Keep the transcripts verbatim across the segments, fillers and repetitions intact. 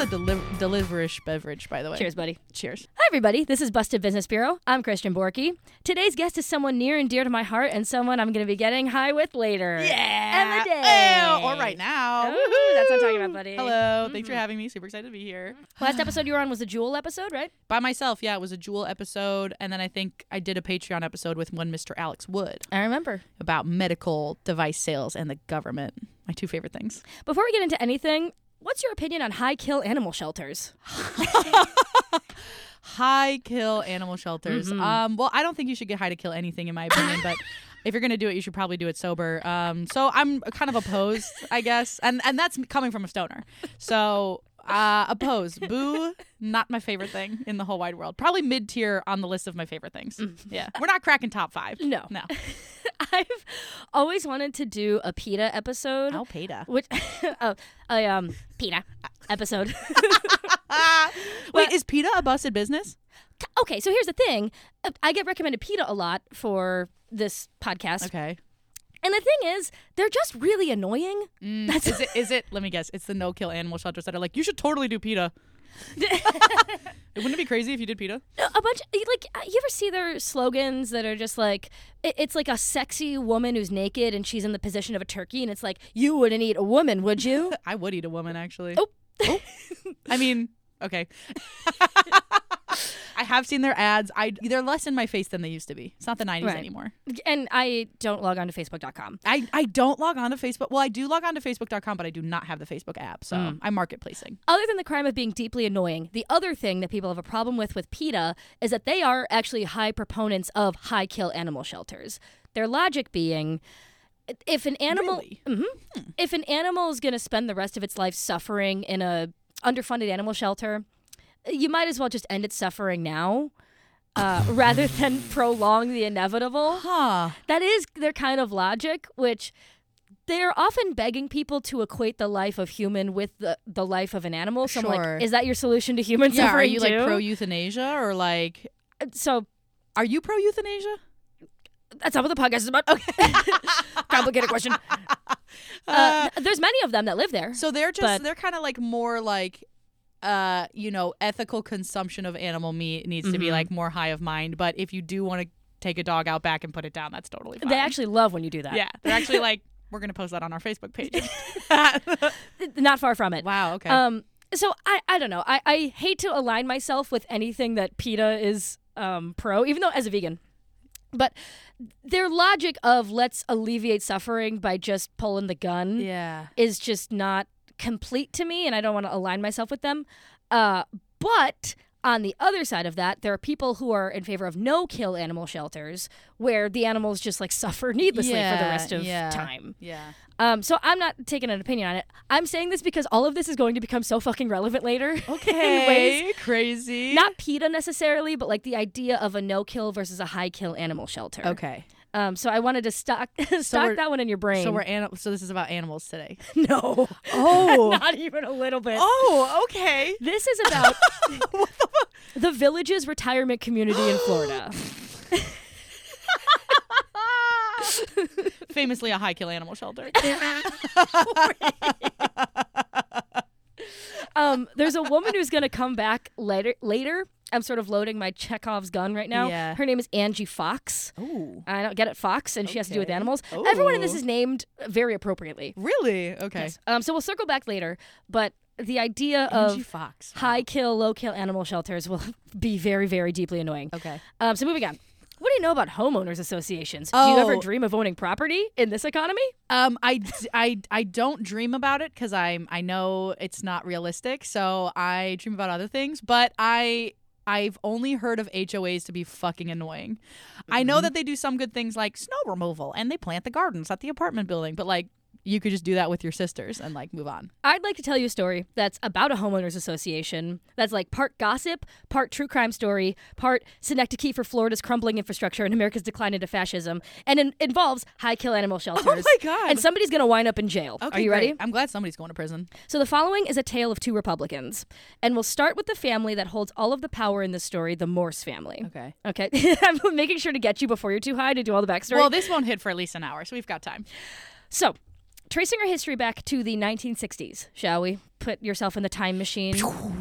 a deli- deliverish beverage, by the way. Cheers, buddy. Cheers. Hi, everybody. This is Busted Business Bureau. I'm Christian Borky. Today's guest is someone near and dear to my heart and someone I'm going to be getting high with later. Yeah. Emma Day. Ew, or right now. Ooh, that's what I'm talking about, buddy. Hello. Mm-hmm. Thanks for having me. Super excited to be here. Last episode you were on was a Jewel episode, right? By myself, yeah. It was a Jewel episode. And then I think I did a Patreon episode with one Mister Alex Wood I remember. about medical device sales and the government. My two favorite things. Before we get into anything, what's your opinion on high-kill animal shelters? High kill animal shelters. Mm-hmm. Um, well, I don't think you should get high to kill anything, in my opinion, but if you're gonna do it, you should probably do it sober. Um, so I'm kind of opposed, I guess, and and that's coming from a stoner. So uh, opposed. Boo. Not my favorite thing in the whole wide world. Probably mid tier on the list of my favorite things. Yeah, we're not cracking top five. No. No. I've always wanted to do a PETA episode. Oh, PETA. Which, oh, a um, PETA episode. Wait, is PETA a busted business? Okay, so here's the thing. I get recommended PETA a lot for this podcast. Okay. And the thing is, they're just really annoying. Mm, is it? Is it? Let me guess. It's the no kill animal shelters that are like, you should totally do PETA. Wouldn't it be crazy if you did PETA? A bunch, like, you ever see their slogans that are just like, it, it's like a sexy woman who's naked and she's in the position of a turkey, and it's like, you wouldn't eat a woman, would you? I would eat a woman, actually. Oh. Oh. I mean, okay. I have seen their ads. I they're less in my face than they used to be. It's not the nineties Right. anymore. And I don't log on to Facebook dot com. I, I don't log on to Facebook. Well, I do log on to Facebook dot com, but I do not have the Facebook app. So Mm. I'm marketplacing. Other than the crime of being deeply annoying, the other thing that people have a problem with with PETA is that they are actually high proponents of high kill animal shelters. Their logic being, if an animal, Really? Mhm. Hmm. if an animal is going to spend the rest of its life suffering in a underfunded animal shelter, you might as well just end its suffering now, uh, rather than prolong the inevitable. Huh. That is their kind of logic, which they're often begging people to equate the life of human with the, the life of an animal. So I'm Sure. like, is that your solution to human Yeah, are suffering you too? like pro euthanasia or like, So are you pro euthanasia? that's not what the podcast is about. Okay. Complicated question. Uh, th- there's many of them that live there. So they're just, But- they're kind of like more like, uh, you know, ethical consumption of animal meat needs to be Mhm. like more high of mind. But if you do want to take a dog out back and put it down, that's totally fine. They actually love when you do that. Yeah, they're actually like, we're going to post that on our Facebook page. Not far from it. Wow, okay. Um, so I, I don't know. I, I hate to align myself with anything that PETA is um, pro, even though as a vegan. But their logic of let's alleviate suffering by just pulling the gun yeah. is just not complete to me, and I don't want to align myself with them. Uh, but on the other side of that, there are people who are in favor of no-kill animal shelters where the animals just like suffer needlessly for the Yeah, rest of yeah. time. Yeah. Um, so I'm not taking an opinion on it. I'm saying this because all of this is going to become so fucking relevant later. in ways. Okay, crazy. Not PETA necessarily, but like the idea of a no-kill versus a high-kill animal shelter. Okay. Um, so I wanted to stock stock we're- that one in your brain. So we're anim- so this is about animals today. no, Oh. not even a little bit. Oh, okay. This is about the Villages retirement community in Florida. Famously a high kill animal shelter. Um, there's a woman who's going to come back later. Later, I'm sort of loading my Chekhov's gun right now. Yeah. Her name is Angie Fox. Ooh. I don't get it, Fox, and she has to do with Okay. animals. Everyone in this Ooh. is named very appropriately. Really? Okay. Yes. Um, so we'll circle back later, but the idea Angie of Fox. Wow. high kill, low kill animal shelters will be very, very deeply annoying. Okay. Um, so moving on. What do you know about homeowners associations? Do you ever Oh. dream of owning property in this economy? Um, I, d- I, I don't dream about it because I'm I know it's not realistic. So I dream about other things. But I I've only heard of H O As to be fucking annoying. I know that they do some good things like snow removal and they plant the gardens at the apartment building. But like you could just do that with your sisters and like move on. I'd like to tell you a story that's about a homeowners association that's like part gossip, part true crime story, part synecdoche for Florida's crumbling infrastructure and America's decline into fascism, and it involves high-kill animal shelters. Oh my God. And somebody's going to wind up in jail. Okay, Are you great. ready? I'm glad somebody's going to prison. So the following is a tale of two Republicans, and we'll start with the family that holds all of the power in this story, the Morse family. Okay. Okay. I'm making sure to get you before you're too high to do all the backstory. Well, this won't hit for at least an hour, so we've got time. So, Tracing our history back to the nineteen sixties, shall we? Put yourself in the time machine.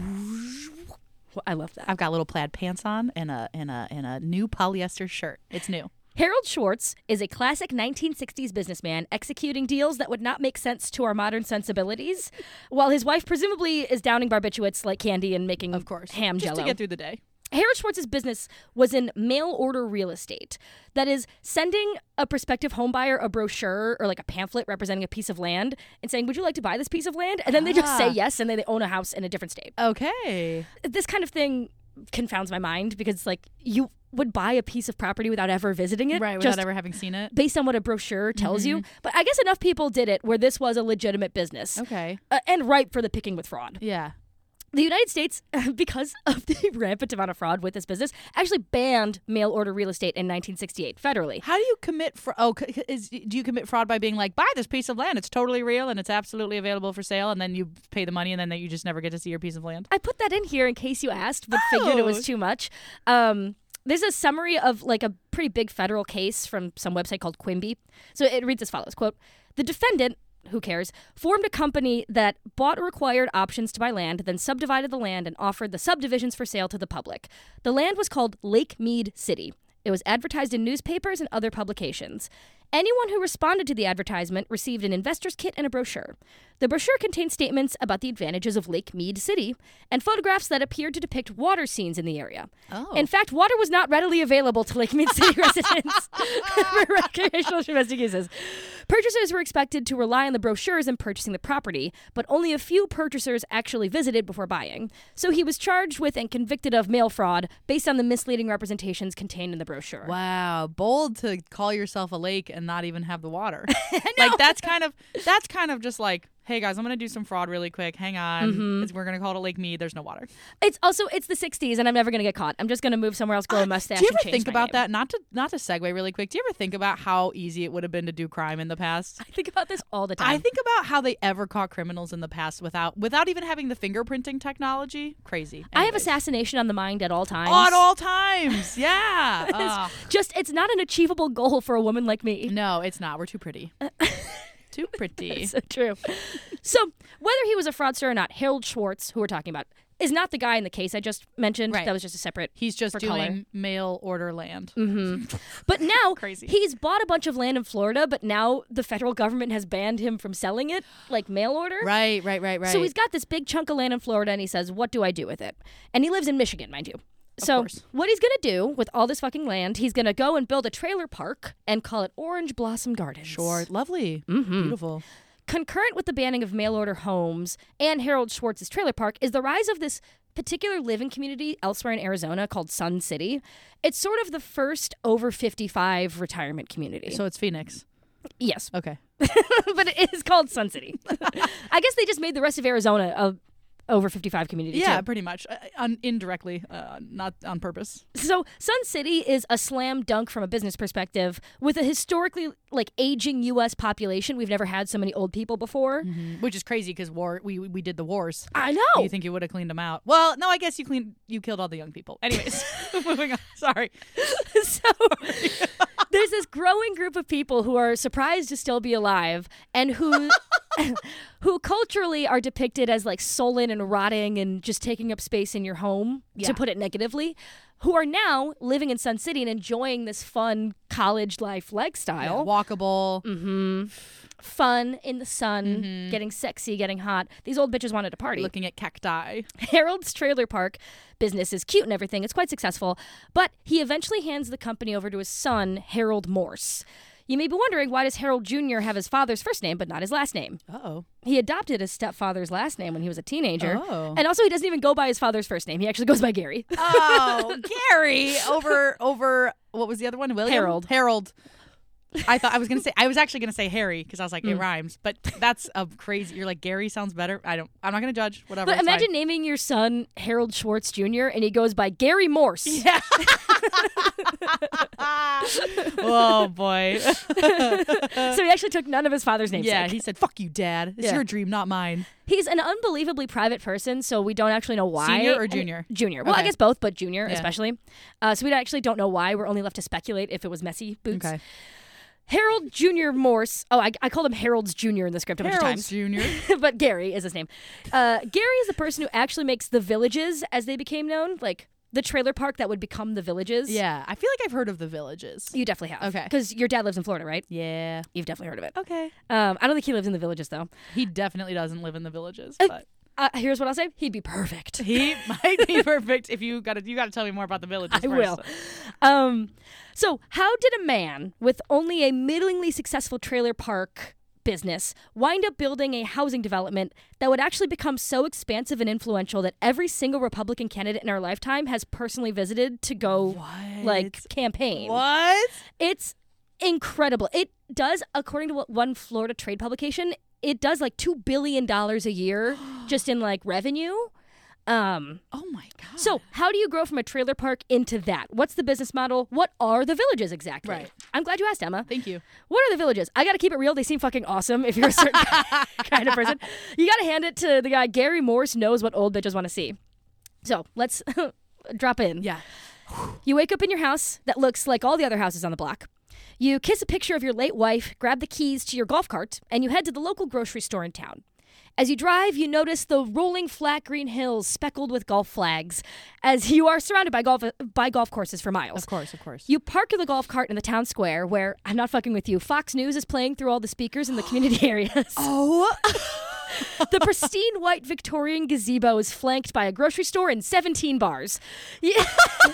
I love that. I've got little plaid pants on and a and a and a new polyester shirt. It's new. Harold Schwartz is a classic nineteen sixties businessman executing deals that would not make sense to our modern sensibilities, while his wife presumably is downing barbiturates like candy and making Of course. ham Just jello. to get through the day. Harold Schwartz's business was in mail-order real estate. That is, sending a prospective homebuyer a brochure or like a pamphlet representing a piece of land and saying, would you like to buy this piece of land? And then they just say Ah. yes, and then they own a house in a different state. Okay. This kind of thing confounds my mind because, like, you would buy a piece of property without ever visiting it. Right, just without ever having seen it. based on what a brochure tells you. But I guess enough people did it where this was a legitimate business Okay. uh, and ripe for the picking with fraud. Yeah. The United States, because of the rampant amount of fraud with this business, actually banned mail order real estate in nineteen sixty-eight federally. How do you commit fraud? Oh, c- is, do you commit fraud by being like, buy this piece of land? It's totally real and it's absolutely available for sale, and then you pay the money, and then you just never get to see your piece of land? I put that in here in case you asked, but figured it Oh. was too much. Um, there's a summary of like a pretty big federal case from some website called Quimby. So it reads as follows, quote, the defendant, who cares, formed a company that bought or acquired options to buy land, then subdivided the land and offered the subdivisions for sale to the public. The land was called Lake Mead City. It was advertised in newspapers and other publications. Anyone who responded to the advertisement received an investor's kit and a brochure. The brochure contained statements about the advantages of Lake Mead City and photographs that appeared to depict water scenes in the area. Oh. In fact, water was not readily available to Lake Mead City residents for recreational domestic uses. Purchasers were expected to rely on the brochures in purchasing the property, but only a few purchasers actually visited before buying. So he was charged with and convicted of mail fraud based on the misleading representations contained in the brochure. Wow, bold to call yourself a lake and not even have the water. Like that's kind of that's kind of just like, hey guys, I'm gonna do some fraud really quick. Hang on, Mm-hmm. It's- we're gonna call it Lake Mead. There's no water. It's also it's the sixties, and I'm never gonna get caught. I'm just gonna move somewhere else, grow a mustache. Do you and ever change think my about name. that? Not to not to segue really quick. Do you ever think about how easy it would have been to do crime in the past? I think about this all the time. I think about how they ever caught criminals in the past without without even having the fingerprinting technology. Crazy. I have Anyways. assassination on the mind at all times. Oh, at all times. Yeah. Ugh. Just it's not an achievable goal for a woman like me. No, it's not. We're too pretty. Too pretty. So true. So whether he was a fraudster or not, Harold Schwartz, who we're talking about, is not the guy in the case I just mentioned. Right. That was just a separate. He's just for doing color. mail order land. But now Crazy. he's bought a bunch of land in Florida, but now the federal government has banned him from selling it, like mail order. Right, right, right, right. So he's got this big chunk of land in Florida, and he says, "What do I do with it?" And he lives in Michigan, mind you. So course. what he's gonna do with all this fucking land, he's gonna go and build a trailer park and call it Orange Blossom Gardens. Sure. Lovely. Mm-hmm. Beautiful. Concurrent with the banning of mail order homes and Harold Schwartz's trailer park is the rise of this particular living community elsewhere in Arizona called Sun City. It's sort of the first over fifty-five retirement community. So it's Phoenix. yes, Okay. but it is called Sun City. I guess they just made the rest of Arizona a over fifty-five community Yeah, too. pretty much. Uh, un- indirectly, uh, not on purpose. So Sun City is a slam dunk from a business perspective with a historically like aging U S population. We've never had so many old people before. Which is crazy because war. We we did the wars. I know. You think you would have cleaned them out? Well, no. I guess you cleaned. You killed all the young people. Anyways, moving on. Sorry. So there's this growing group of people who are surprised to still be alive and who who culturally are depicted as like sullen and rotting and just taking up space in your home, Yeah. to put it negatively, who are now living in Sun City and enjoying this fun college life lifestyle. Walkable. Mm-hmm. Fun in the sun, getting sexy, getting hot. These old bitches wanted to party. Looking at cacti. Harold's trailer park business is cute and everything. It's quite successful, but he eventually hands the company over to his son, Harold Morse. You may be wondering, why does Harold Junior have his father's first name but not his last name? Uh-oh. He adopted his stepfather's last name when he was a teenager. Oh. And also, he doesn't even go by his father's first name. He actually goes by Gary. Oh, Gary over over what was the other one? William. Harold. Harold. I thought I was gonna say I was actually gonna say Harry because I was like it rhymes, but that's a crazy. You're like Gary sounds better. I don't. I'm not gonna judge. Whatever. But it's imagine fine. naming your son Harold Schwartz Junior and he goes by Gary Morse. Yeah. Oh boy. So he actually took none of his father's names. Yeah. He said, "Fuck you, Dad. It's Yeah. your dream, not mine." He's an unbelievably private person, so we don't actually know why. Senior or And- junior? Junior. Well, I Okay. guess both, but junior Yeah. especially. Uh, so we actually don't know why. We're only left to speculate if it was messy boots. Okay. Harold Junior Morse. Oh, I, I called him Harold's Junior in the script a bunch of Harold times. Junior But Gary is his name. Uh, Gary is the person who actually makes the Villages, as they became known, like the trailer park that would become the Villages. Yeah, I feel like I've heard of the Villages. You definitely have. Okay. Because your dad lives in Florida, right? Yeah. You've definitely heard of it. Okay. Um, I don't think he lives in the Villages, though. He definitely doesn't live in the Villages, Uh, but Uh, here's what I'll say. He'd be perfect. he might be perfect if you got to you got to tell me more about the Villages I first. will. Um, so how did a man with only a middlingly successful trailer park business wind up building a housing development that would actually become so expansive and influential that every single Republican candidate in our lifetime has personally visited to go What? like campaign? What? It's incredible. It does, according to what one Florida trade publication, it does like two billion dollars a year just in like revenue. Um, Oh my god. so how do you grow from a trailer park into that? What's the business model? What are the Villages exactly? Right. I'm glad you asked, Emma. Thank you. What are the Villages? I got to keep it real. They seem fucking awesome if you're a certain kind of person. You got to hand it to the guy. Gary Morse knows what old bitches want to see. So let's drop in. Yeah. You wake up in your house that looks like all the other houses on the block. You kiss a picture of your late wife, grab the keys to your golf cart, and you head to the local grocery store in town. As you drive, you notice the rolling flat green hills speckled with golf flags, as you are surrounded by golf by golf courses for miles. Of course, of course. You park the golf cart in the town square where, I'm not fucking with you, Fox News is playing through all the speakers in the community areas. Oh. The pristine white Victorian gazebo is flanked by a grocery store and seventeen bars. Yeah.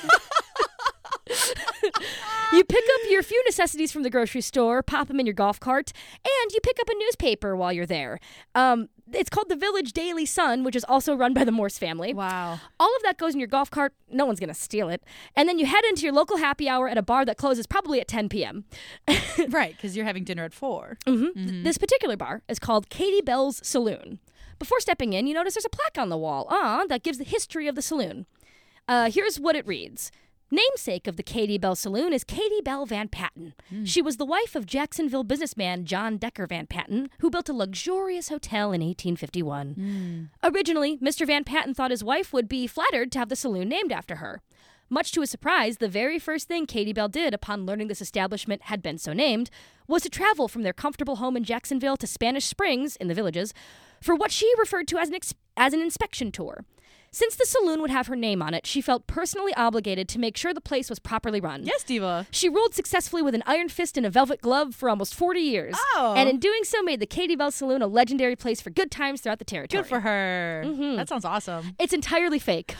You pick up your few necessities from the grocery store, pop them in your golf cart, and you pick up a newspaper while you're there. Um, it's called the Village Daily Sun, which is also run by the Morse family. Wow. All of that goes in your golf cart. No one's going to steal it. And then you head into your local happy hour at a bar that closes probably at ten p.m. Right, because you're having dinner at four. Mm-hmm. Th- this particular bar is called Katie Bell's Saloon. Before stepping in, you notice there's a plaque on the wall ah, that gives the history of the saloon. Uh, here's what it reads. Namesake of the Katie Bell Saloon is Katie Bell Van Patten. Mm. She was the wife of Jacksonville businessman John Decker Van Patten, who built a luxurious hotel in eighteen fifty-one. Mm. Originally, Mister Van Patten thought his wife would be flattered to have the saloon named after her. Much to his surprise, the very first thing Katie Bell did upon learning this establishment had been so named was to travel from their comfortable home in Jacksonville to Spanish Springs, in the Villages, for what she referred to as an, ex- as an inspection tour. Since the saloon would have her name on it, she felt personally obligated to make sure the place was properly run. Yes, Diva. She ruled successfully with an iron fist and a velvet glove for almost forty years. Oh. And in doing so made the Katie Bell Saloon a legendary place for good times throughout the territory. Good for her. Mhm. That sounds awesome. It's entirely fake.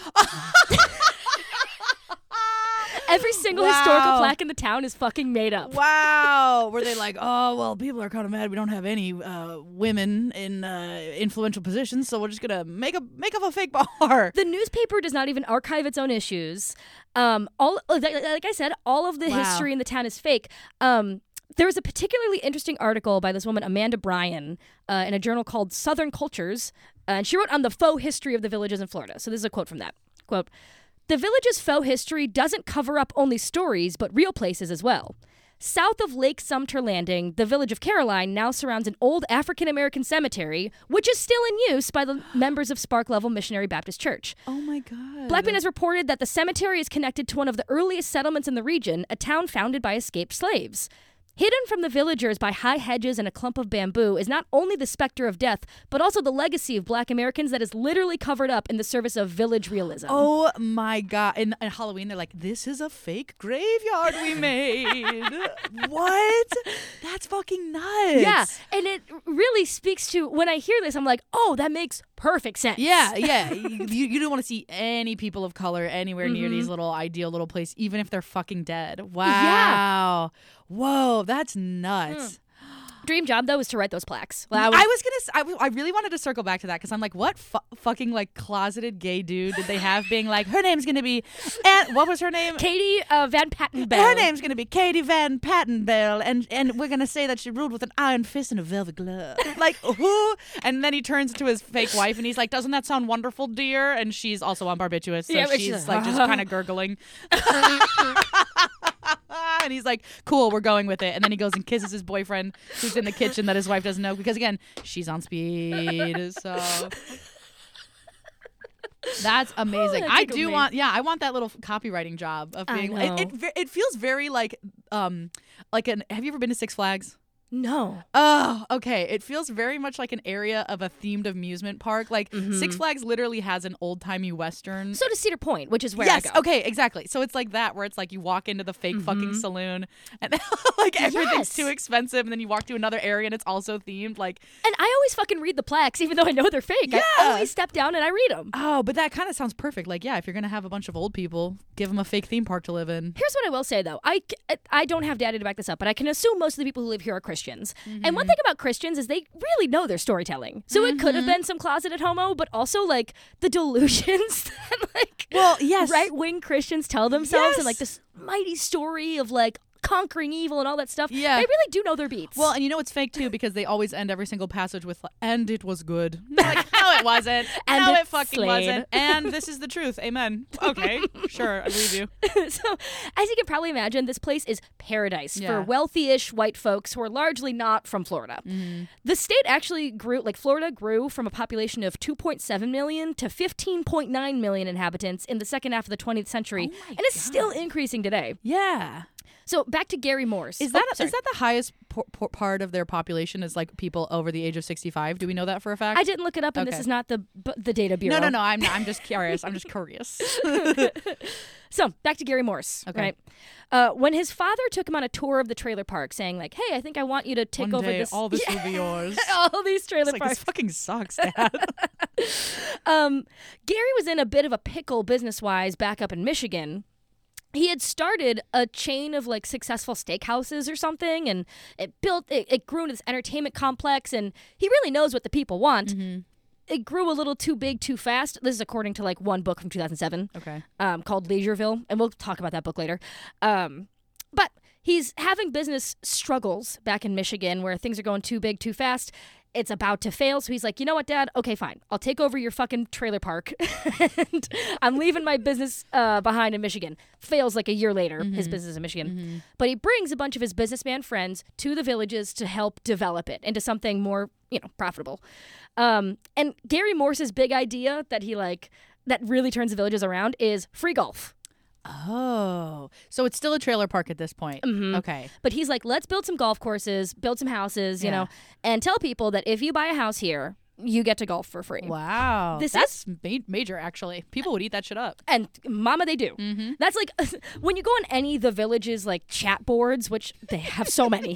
Every single Wow. historical plaque in the town is fucking made up. Wow. Were they like, oh, well, people are kind of mad we don't have any uh, women in uh, influential positions, so we're just going to make a make up a fake bar. The newspaper does not even archive its own issues. Um, all like like I said, all of the Wow. history in the town is fake. Um, there was a particularly interesting article by this woman, Amanda Bryan, uh, in a journal called Southern Cultures, uh, and she wrote on the faux history of the Villages in Florida. So this is a quote from that. Quote, "The Villages' faux history doesn't cover up only stories, but real places as well. South of Lake Sumter Landing, the village of Caroline now surrounds an old African-American cemetery, which is still in use by the members of Spark Level Missionary Baptist Church. Oh, my God. Blackman has reported that the cemetery is connected to one of the earliest settlements in the region, a town founded by escaped slaves. Hidden from the villagers by high hedges and a clump of bamboo is not only the specter of death, but also the legacy of black Americans that is literally covered up in the service of village realism." Oh, my God. In, in Halloween, they're like, this is a fake graveyard we made. What? That's fucking nuts. Yeah, and it really speaks to, when I hear this, I'm like, oh, that makes perfect sense. Yeah, yeah. you, you you don't want to see any people of color anywhere near Mm-hmm. these little ideal little places, even if they're fucking dead. Wow. Whoa, that's nuts. Dream job, though, is to write those plaques. Well, I I was, was- gonna. s- I, w- I really wanted to circle back to that because I'm like, what fu- fucking like closeted gay dude did they have being like, her name's gonna be, and what was her name? Katie uh, Van Patten Bell. Her name's gonna be Katie Van Patten Bell, and and we're gonna say that she ruled with an iron fist and a velvet glove. Like who? And then he turns to his fake wife and he's like, "Doesn't that sound wonderful, dear?" And she's also on barbiturates, so Yeah, but she's she's like just kind of gurgling. And he's like, "Cool, we're going with it." And then he goes and kisses his boyfriend, who's in the kitchen that his wife doesn't know because again, she's on speed. So. That's amazing. Oh, that I tickled do me. want, yeah, I want that little copywriting job of I being. It, know. it ve- it feels very like um like an. Have you ever been to Six Flags? No. Oh, okay. It feels very much like an area of a themed amusement park. Like Mhm. Six Flags literally has an old timey western. So does Cedar Point, which is where yes. I go. Okay. Exactly. So it's like that, where it's like you walk into the fake Mhm. fucking saloon, and like everything's Yes. too expensive, and then you walk to another area and it's also themed. Like, And I always fucking read the plaques, even though I know they're fake. I Yeah. always step down and I read them. oh, but that kind of sounds perfect. Like, yeah, if you're gonna have a bunch of old people, give them a fake theme park to live in. Here's what I will say, though. I, I don't have data to back this up, but I can assume most of the people who live here are Christians. Mm-hmm. And one thing about Christians is they really know their storytelling. So it could have Mm-hmm. been some closeted homo, but also, like, the delusions that, like, Well, yes. right-wing Christians tell themselves and, Yes. like, this mighty story of, like, conquering evil and all that stuff. Yeah. They really do know their beats. Well, and you know it's fake too because they always end every single passage with "and it was good." Like, no, it wasn't. And no, it it fucking slayed. wasn't. And this is the truth. Amen. Okay, sure, I believe you. So, as you can probably imagine, this place is paradise Yeah. for wealthy-ish white folks who are largely not from Florida. Mm-hmm. The state actually grew, like Florida grew from a population of two point seven million to fifteen point nine million inhabitants in the second half of the twentieth century, Oh my and it's still increasing today. Yeah. So, back to Gary Morse. Is Oh, that sorry. is that the highest por- por- part of their population is like people over the age of sixty-five? Do we know that for a fact? I didn't look it up, and this Okay. is not the bu- the data bureau. no, no, no. I'm I'm just curious. I'm just curious. So, back to Gary Morse, Okay. right? Uh, when his father took him on a tour of the trailer park, saying like, "Hey, I think I want you to take One over day, this all this Yeah. will be yours. all these trailer It's like, parks." this fucking sucks, Dad. Um, Gary was in a bit of a pickle business-wise back up in Michigan. He had started a chain of like successful steakhouses or something, and it built it, it grew into this entertainment complex, and he really knows what the people want. Mm-hmm. It grew a little too big too fast. This is according to like one book from two thousand seven Okay. um, called Leisureville, and we'll talk about that book later. Um, but he's having business struggles back in Michigan where things are going too big too fast. It's about to fail, so he's like, you know what, Dad? Okay, fine. I'll take over your fucking trailer park, and I'm leaving my business uh, behind in Michigan. Fails like a year later, his business in Michigan. But he brings a bunch of his businessman friends to the villages to help develop it into something more, you know, profitable. Um, and Gary Morse's big idea that he like that really turns the villages around is free golf. Oh, so it's still a trailer park at this point. Mhm. Okay. But he's like, let's build some golf courses, build some houses, you Yeah. know, and tell people that if you buy a house here, you get to golf for free. Wow. This That's ma- major, actually. People would eat that shit up. And mama, they do. Mm-hmm. That's like when you go on any of the villages like chat boards, which they have so many.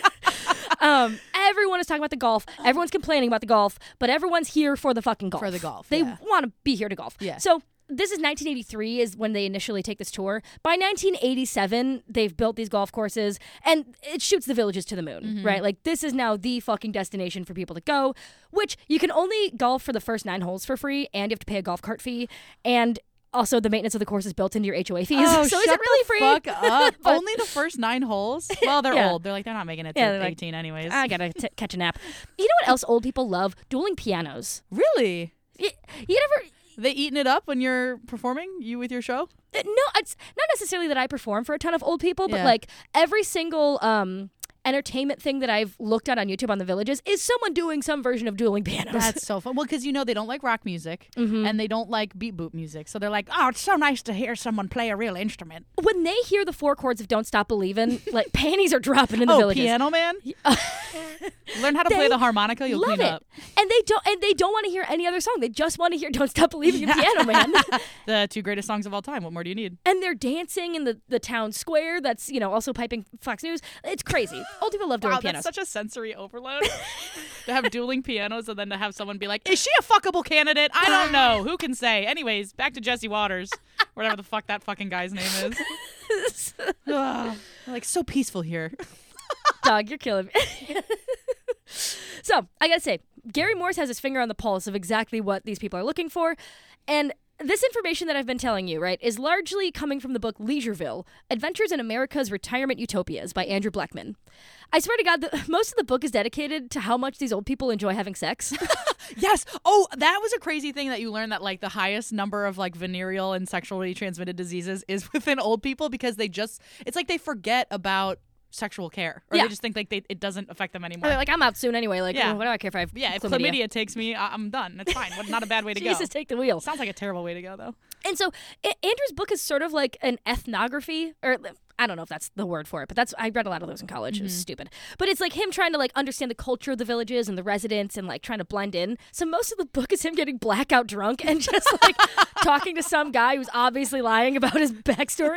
um, everyone is talking about the golf. Everyone's complaining about the golf, but everyone's here for the fucking golf. For the golf, They yeah. want to be here to golf. Yeah. So this is nineteen eighty-three is when they initially take this tour. By nineteen eighty-seven, they've built these golf courses, and it shoots the villages to the moon, Mm-hmm. right? Like this is now the fucking destination for people to go, which you can only golf for the first nine holes for free, and you have to pay a golf cart fee, and also the maintenance of the course is built into your H O A fees. Oh, so is shut it really the free? fuck up. But- Only the first nine holes? Well, they're Yeah. old. They're like, they're not making it to Yeah, they're like, eighteen anyways. I gotta t- catch a nap. You know what else old people love? Dueling pianos. Really? You, you never... They eating it up when you're performing? You with your show? Uh, No, it's not necessarily that I perform for a ton of old people, but Yeah. like every single um, entertainment thing that I've looked at on YouTube on the villages is someone doing some version of dueling pianos. That's so fun. Well, because you know they don't like rock music Mhm. and they don't like beat boop music. So they're like, oh, it's so nice to hear someone play a real instrument. When they hear the four chords of "Don't Stop Believin'," like panties are dropping in the oh, villages. Piano Man? Learn how to play They the harmonica, you'll Love clean it, up. and they don't. And they don't want to hear any other song. They just want to hear "Don't Stop Believing" in Piano Man. The two greatest songs of all time. What more do you need? And they're dancing in the, the town square. That's you know also piping Fox News. It's crazy. Old people love dueling Wow, pianos. that's such a sensory overload. To have dueling pianos and then to have someone be like, is she a fuckable candidate? I don't know. Who can say? Anyways, back to Jesse Waters. Whatever the fuck that fucking guy's name is. Ugh. Like, so peaceful here. Dog, you're killing me. So, I gotta say, Gary Morse has his finger on the pulse of exactly what these people are looking for. And this information that I've been telling you, right, is largely coming from the book Leisureville, Adventures in America's Retirement Utopias by Andrew Blackman. I swear to God, the, most of the book is dedicated to how much these old people enjoy having sex. Yes. Oh, that was a crazy thing that you learned that like the highest number of like venereal and sexually transmitted diseases is within old people because they just, it's like they forget about sexual care or Yeah. they just think like they, it doesn't affect them anymore. They're like, I'm out soon anyway. Like, Yeah. what do I care if I have yeah, if chlamydia? chlamydia takes me, I- I'm done. It's fine. What- Not a bad way to go. Jesus, take the wheel. Sounds like a terrible way to go though. And so A- Andrew's book is sort of like an ethnography, or I don't know if that's the word for it, but that's I read a lot of those in college. Mm-hmm. It was stupid. But it's like him trying to like understand the culture of the villages and the residents and like trying to blend in. So most of the book is him getting blackout drunk and just like talking to some guy who's obviously lying about his backstory.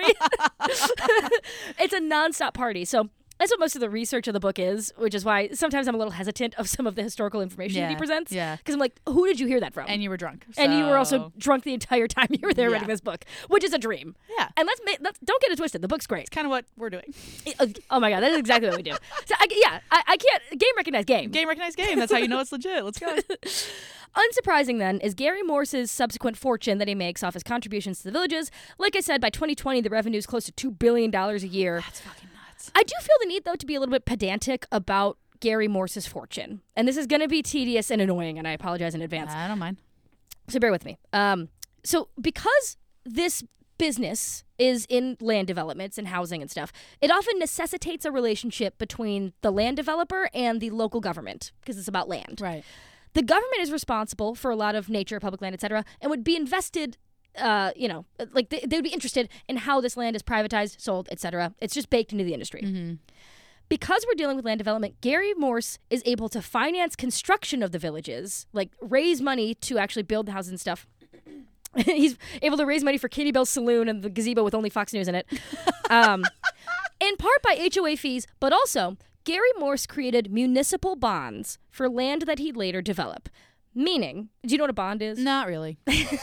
It's a nonstop party. So that's what most of the research of the book is, which is why sometimes I'm a little hesitant of some of the historical information yeah. that he presents. Yeah. Because I'm like, who did you hear that from? And you were drunk. And you were so- also drunk the entire time you were there Yeah. reading this book, which is a dream. Yeah. And let's make let's, don't get it twisted. The book's great. It's kind of what we're doing. Uh, oh my god, that is exactly what we do. So I, yeah, I, I can't game recognize game. Game recognized game. That's how you know it's legit. Let's go. Unsurprising then is Gary Morse's subsequent fortune that he makes off his contributions to the villages. Like I said, by twenty twenty, the revenue is close to two billion dollars a year. That's fucking nuts. I do feel the need, though, to be a little bit pedantic about Gary Morse's fortune. And this is going to be tedious and annoying, and I apologize in advance. I don't mind. So bear with me. Um, so because this business is in land developments and housing and stuff, it often necessitates a relationship between the land developer and the local government because it's about land. Right. The government is responsible for a lot of nature, public land, et cetera, and would be invested, uh, you know, like they, they would be interested in how this land is privatized, sold, et cetera. It's just baked into the industry. Mm-hmm. Because we're dealing with land development, Gary Morse is able to finance construction of the villages, like raise money to actually build the houses and stuff. He's able to raise money for Katie Bell's Saloon and the gazebo with only Fox News in it. Um, in part by H O A fees, but also Gary Morse created municipal bonds for land that he'd later develop. Meaning, do you know what a bond is? Not really.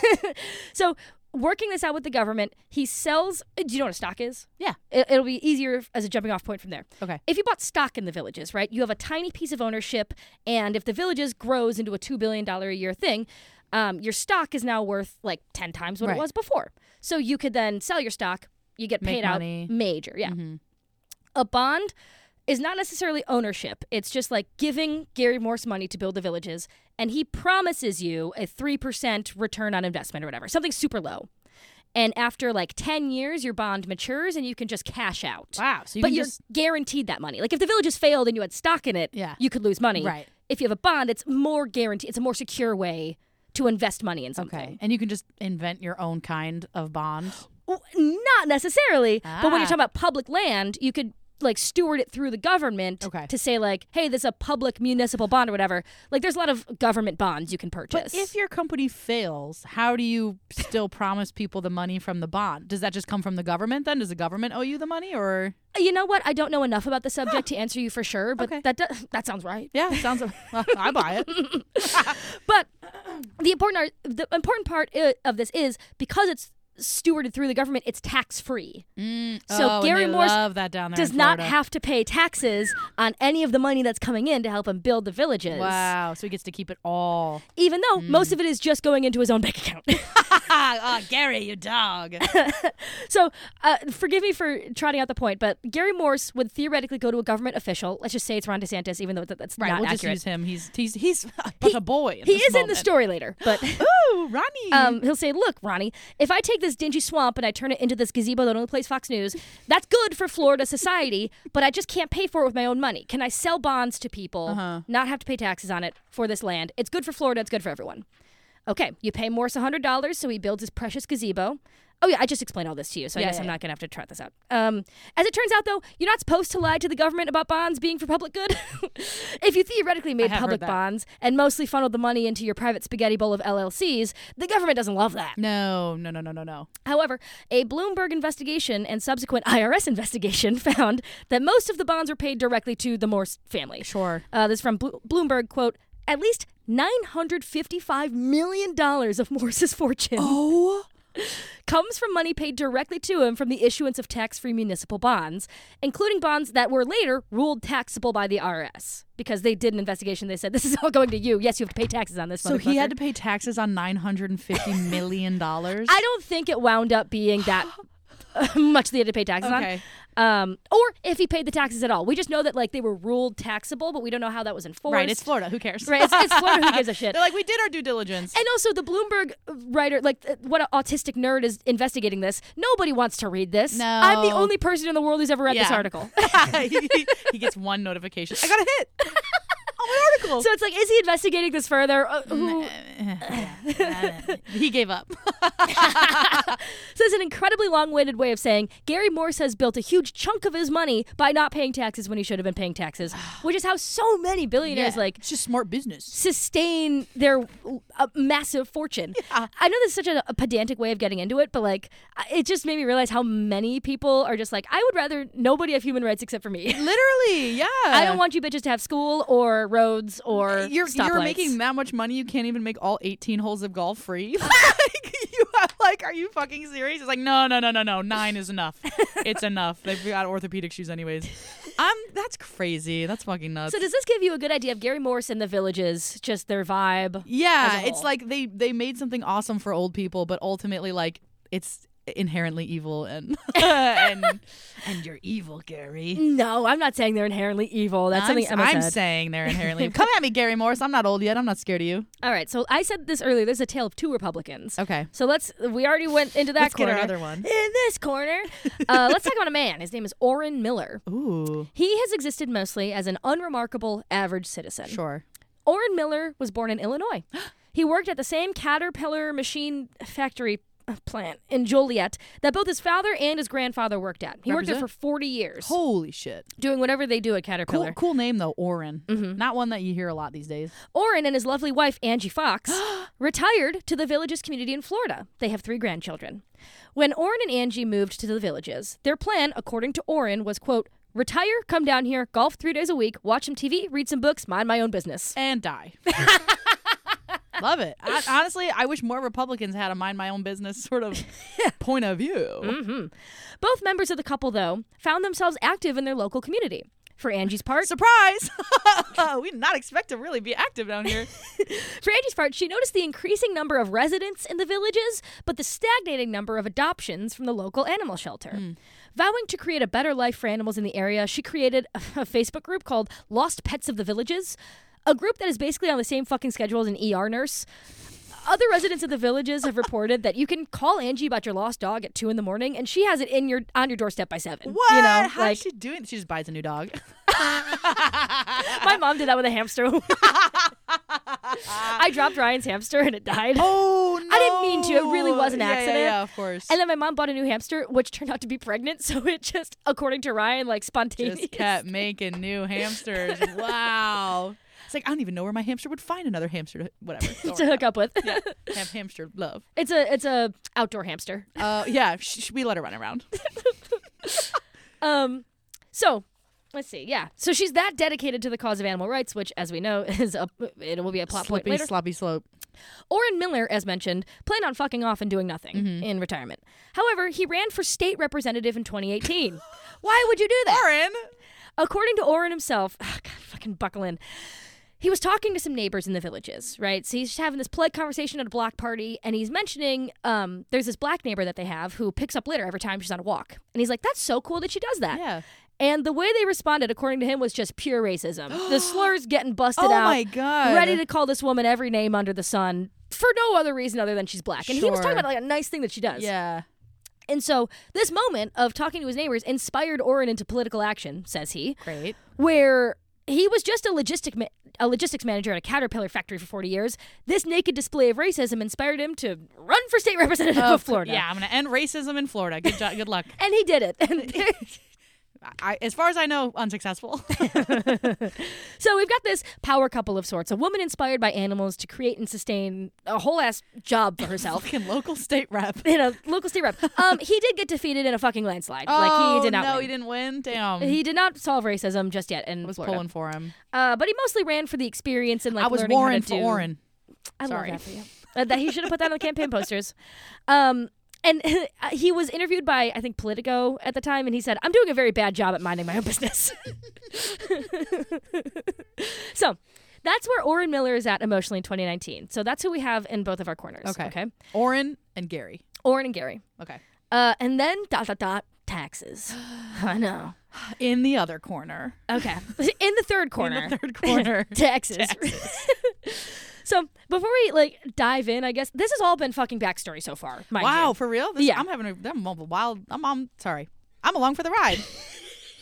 So, working this out with the government, he sells. Do you know what a stock is? Yeah. It, it'll be easier as a jumping off point from there. Okay. If you bought stock in the villages, right, you have a tiny piece of ownership, and if the villages grows into a two billion dollars a year thing, um, your stock is now worth like ten times what Right. it was before. So you could then sell your stock, you get Make paid money. out major. Yeah. Mm-hmm. A bond is not necessarily ownership. It's just like giving Gary Morse money to build the villages, and he promises you a three percent return on investment or whatever, something super low. And after like ten years, your bond matures and you can just cash out. Wow. So you but can you're just guaranteed that money. Like if the villages failed and you had stock in it, Yeah. you could lose money. Right. If you have a bond, it's more guaranteed. It's a more secure way to invest money in something. okay. And you can just invent your own kind of bond. Well, not necessarily, but when Ah. you're talking about public land, you could like steward it through the government Okay. to say like, hey, this is a public municipal bond or whatever. Like there's a lot of government bonds you can purchase. But if your company fails, how do you still promise people the money from the bond? Does that just come from the government then? Does the government owe you the money or? You know what? I don't know enough about the subject to answer you for sure, but Okay. that do- that sounds right. Yeah, it sounds. Well, I buy it. But the important art, the important part i- of this is because it's stewarded through the government, it's tax free. Mm, So oh, Gary and they Morse love that down there Does in not Florida. have to pay taxes on any of the money that's coming in to help him build the villages. Wow, so he gets to keep it all. Even though most of it is just going into his own bank account. oh, Gary, you dog. So, uh, forgive me for trotting out the point, but Gary Morse would theoretically go to a government official. Let's just say it's Ron DeSantis, even though that- that's Right, not we'll just accurate. use him. He's he's he's but a boy. In He this is in the moment. story later, but Ooh, Ronnie. um, he'll say, "Look, Ronnie, if I take this dingy swamp and I turn it into this gazebo that only plays Fox News, that's good for Florida society, but I just can't pay for it with my own money. Can I sell bonds to people, Uh-huh. not have to pay taxes on it for this land? It's good for Florida. It's good for everyone." Okay, you pay Morse one hundred dollars, so he builds his precious gazebo. Oh, yeah, I just explained all this to you, so I Yeah, guess yeah, I'm yeah. not going to have to trot this out. Um, as it turns out, though, you're not supposed to lie to the government about bonds being for public good. If you theoretically made have heard public that. bonds and mostly funneled the money into your private spaghetti bowl of L L Cs, the government doesn't love that. no, no, no, no, no, no. However, a Bloomberg investigation and subsequent I R S investigation found that most of the bonds were paid directly to the Morse family. Sure. Uh, this is from Blo- Bloomberg, quote, at least nine hundred fifty-five million dollars of Morse's fortune Oh. comes from money paid directly to him from the issuance of tax-free municipal bonds, including bonds that were later ruled taxable by the I R S. Because they did an investigation, they said, this is all going to you. Yes, you have to pay taxes on this, So he had motherfucker." to pay taxes on nine hundred and fifty million dollars. I don't think it wound up being that much that he had to pay taxes on. Okay. Um, or if he paid the taxes at all. We just know that like they were ruled taxable, but we don't know how that was enforced. Right, it's Florida. Who cares? Right, it's, it's Florida. Who gives a shit? They're like, we did our due diligence. And also, the Bloomberg writer, like, uh, what an autistic nerd is investigating this. Nobody wants to read this. No. I'm the only person in the world who's ever read this Yeah. article. he, he- he gets one notification. I got a hit. Oh, my cool. So it's like, is he investigating this further? Uh, who... He gave up. So it's an incredibly long-winded way of saying Gary Morse has built a huge chunk of his money by not paying taxes when he should have been paying taxes, which is how so many billionaires Yeah, like it's just smart business. sustain their uh, massive fortune. Yeah. I know this is such a, a pedantic way of getting into it, but like it just made me realize how many people are just like, I would rather nobody have human rights except for me. Literally, yeah. I don't want you bitches to have school or roads or You're stoplights. you're making that much money, you can't even make all eighteen holes of golf free. Like you have, like, are you fucking serious? It's like no, no, no, no, no. Nine is enough. It's enough. They've got orthopedic shoes anyways. I'm. That's crazy. That's fucking nuts. So does this give you a good idea of Gary Morse and the Villages, just their vibe? as Yeah, a it's whole? like they they made something awesome for old people, but ultimately, like, it's inherently evil and and and you're evil, Gary. No, I'm not saying they're inherently evil. That's I'm, something Emma I'm said. saying they're inherently. Come at me, Gary Morris. I'm not old yet. I'm not scared of you. All right, so I said this earlier. There's a tale of two Republicans. Okay. So let's. We already went into that Let's corner. get our other one. In this corner, uh, let's talk about a man. His name is Orrin Miller. Ooh. He has existed mostly as an unremarkable average citizen. Sure. Orrin Miller was born in Illinois. He worked at the same Caterpillar machine factory plant in Joliet that both his father and his grandfather worked at. He worked there for Represent. forty years, Holy shit. doing whatever they do at Caterpillar. Cool, cool name though, Orrin. Mhm. Not one that you hear a lot these days. Orrin and his lovely wife, Angie Fox, retired to the Villages community in Florida. They have three grandchildren. When Orrin and Angie moved to the Villages, their plan, according to Orrin, was, quote, retire, come down here, golf three days a week, watch some T V, read some books, mind my own business. And die. Love it. I, honestly, I wish more Republicans had a mind my own business sort of point of view. Mm-hmm. Both members of the couple, though, found themselves active in their local community. For Angie's part, Surprise! We did not expect to really be active down here. For Angie's part, she noticed the increasing number of residents in the Villages, but the stagnating number of adoptions from the local animal shelter. Mm. Vowing to create a better life for animals in the area, she created a, a Facebook group called Lost Pets of the Villages, a group that is basically on the same fucking schedule as an E R nurse. Other residents of the Villages have reported that you can call Angie about your lost dog at two in the morning, and she has it in your on your doorstep by seven. What? You know, How's like she doing? She just buys a new dog. my mom did that with a hamster. I dropped Ryan's hamster and it died. Oh, no. I didn't mean to. It really was an Yeah, yeah, accident. Yeah, of course. And then my mom bought a new hamster, which turned out to be pregnant. So it just, according to Ryan, like spontaneous. Just kept making new hamsters. Wow. It's like, I don't even know where my hamster would find another hamster to, whatever. Don't to worry hook up with. about it. Yeah, have hamster love. It's a it's a outdoor hamster. Uh, yeah, sh- sh- we let her run around. Um, so let's see. Yeah, so she's that dedicated to the cause of animal rights, which, as we know, is a it will be a plot point Slippy, later. sloppy slope. Orrin Miller, as mentioned, planned on fucking off and doing nothing Mm-hmm. in retirement. However, he ran for state representative in twenty eighteen. Why would you do that? Orrin! According to Orrin himself, oh God, fucking buckle in. He was talking to some neighbors in the Villages, right? So he's just having this polite conversation at a block party, and he's mentioning um, there's this black neighbor that they have who picks up litter every time she's on a walk. And he's like, that's so cool that she does that. Yeah. And the way they responded, according to him, was just pure racism. The slurs getting busted Oh out. my God. Ready to call this woman every name under the sun for no other reason other than she's black. And he was talking Sure. about like a nice thing that she does. Yeah. And so this moment of talking to his neighbors inspired Orrin into political action, says he, Great. where he was just a logistic ma- a logistics manager at a Caterpillar factory for forty years. This naked display of racism inspired him to run for state representative Uh, of Florida. Yeah, I'm going to end racism in Florida. Good job. Good luck. And he did it. And I, as far as I know, unsuccessful. so we've got this power couple of sorts. A woman inspired by animals to create and sustain a whole ass job for herself. Fucking local state rep. In a local state rep. Um, he did get defeated in a fucking landslide. Oh, like he did not no, win. he didn't win? Damn. He did not solve racism just yet in I was Florida. pulling for him. Uh, but he mostly ran for the experience and like I was learning Warren how to for do. Warren. I Sorry. love that for you. Uh, that he should have put that on the campaign posters. Um, and he was interviewed by, I think, Politico at the time, and he said, I'm doing a very bad job at minding my own business. So that's where Orrin Miller is at emotionally in twenty nineteen. So that's who we have in both of our corners. Okay. Okay. Orrin and Gary. Orrin and Gary. Okay. Uh, and then dot, dot, dot, taxes. I know. In the other corner. Okay. In the third corner. In the third corner. Taxes. So before we like dive in, I guess this has all been fucking backstory so far. Mind Wow, you. for real? This, Yeah. I'm having a I'm a wild. I'm, I'm sorry. I'm along for the ride.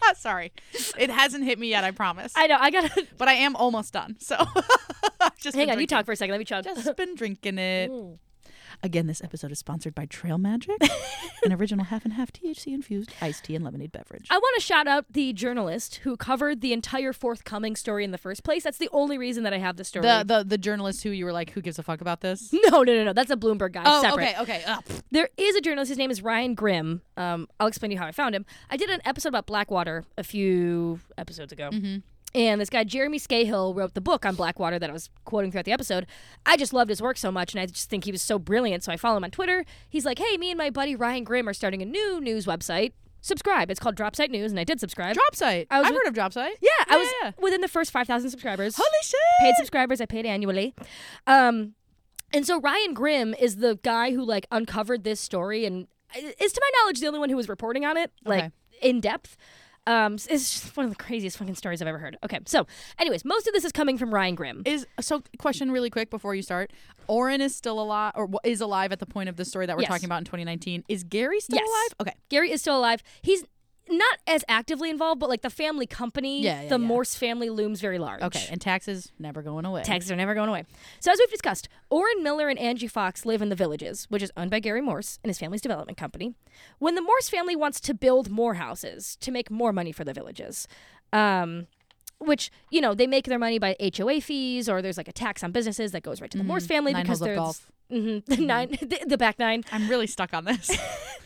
Sorry. It hasn't hit me yet, I promise. I know. I gotta. But I am almost done. So just Hang on. drinking. You talk for a second. Let me chug. Just been drinking it. Mm. Again, this episode is sponsored by Trail Magic, an original half and half T H C infused iced tea and lemonade beverage. I want to shout out the journalist who covered the entire forthcoming story in the first place. That's the only reason that I have the story. The the the journalist who you were like, who gives a fuck about this? No, no, no, no. That's a Bloomberg guy. Oh, separate. okay, okay. Ugh. There is a journalist. His name is Ryan Grimm. Um, I'll explain to you how I found him. I did an episode about Blackwater a few episodes ago. Mm-hmm. And this guy, Jeremy Scahill, wrote the book on Blackwater that I was quoting throughout the episode. I just loved his work so much, and I just think he was so brilliant, so I follow him on Twitter. He's like, hey, me and my buddy Ryan Grimm are starting a new news website. Subscribe. It's called Dropsite News, and I did subscribe. Dropsite. I was I've with- heard of Dropsite. Yeah, I Yeah, was yeah. within the first five thousand subscribers. Holy shit. Paid subscribers, I paid annually. Um, and so Ryan Grimm is the guy who, like, uncovered this story and is, to my knowledge, the only one who was reporting on it, like, Okay. in depth. Um, it's just one of the craziest fucking stories I've ever heard. Okay, so, anyways, most of this is coming from Ryan Grimm. Is so question really quick before you start. Oren is still alive or w- is alive at the point of the story that we're Yes. talking about in twenty nineteen. Is Gary still Yes. alive? Okay. Gary is still alive. He's not as actively involved, but, like, the family company, Yeah, yeah, the yeah. Morse family looms very large. Okay. And taxes never going away. Taxes are never going away. So as we've discussed, Orrin Miller and Angie Fox live in the Villages, which is owned by Gary Morse and his family's development company. When the Morse family wants to build more houses to make more money for the Villages, um, which, you know, they make their money by H O A fees, or there's like a tax on businesses that goes right to the Mhm. Morse family Nine because holes of there's golf. mhm, the nine, the, the back nine. I'm really stuck on this.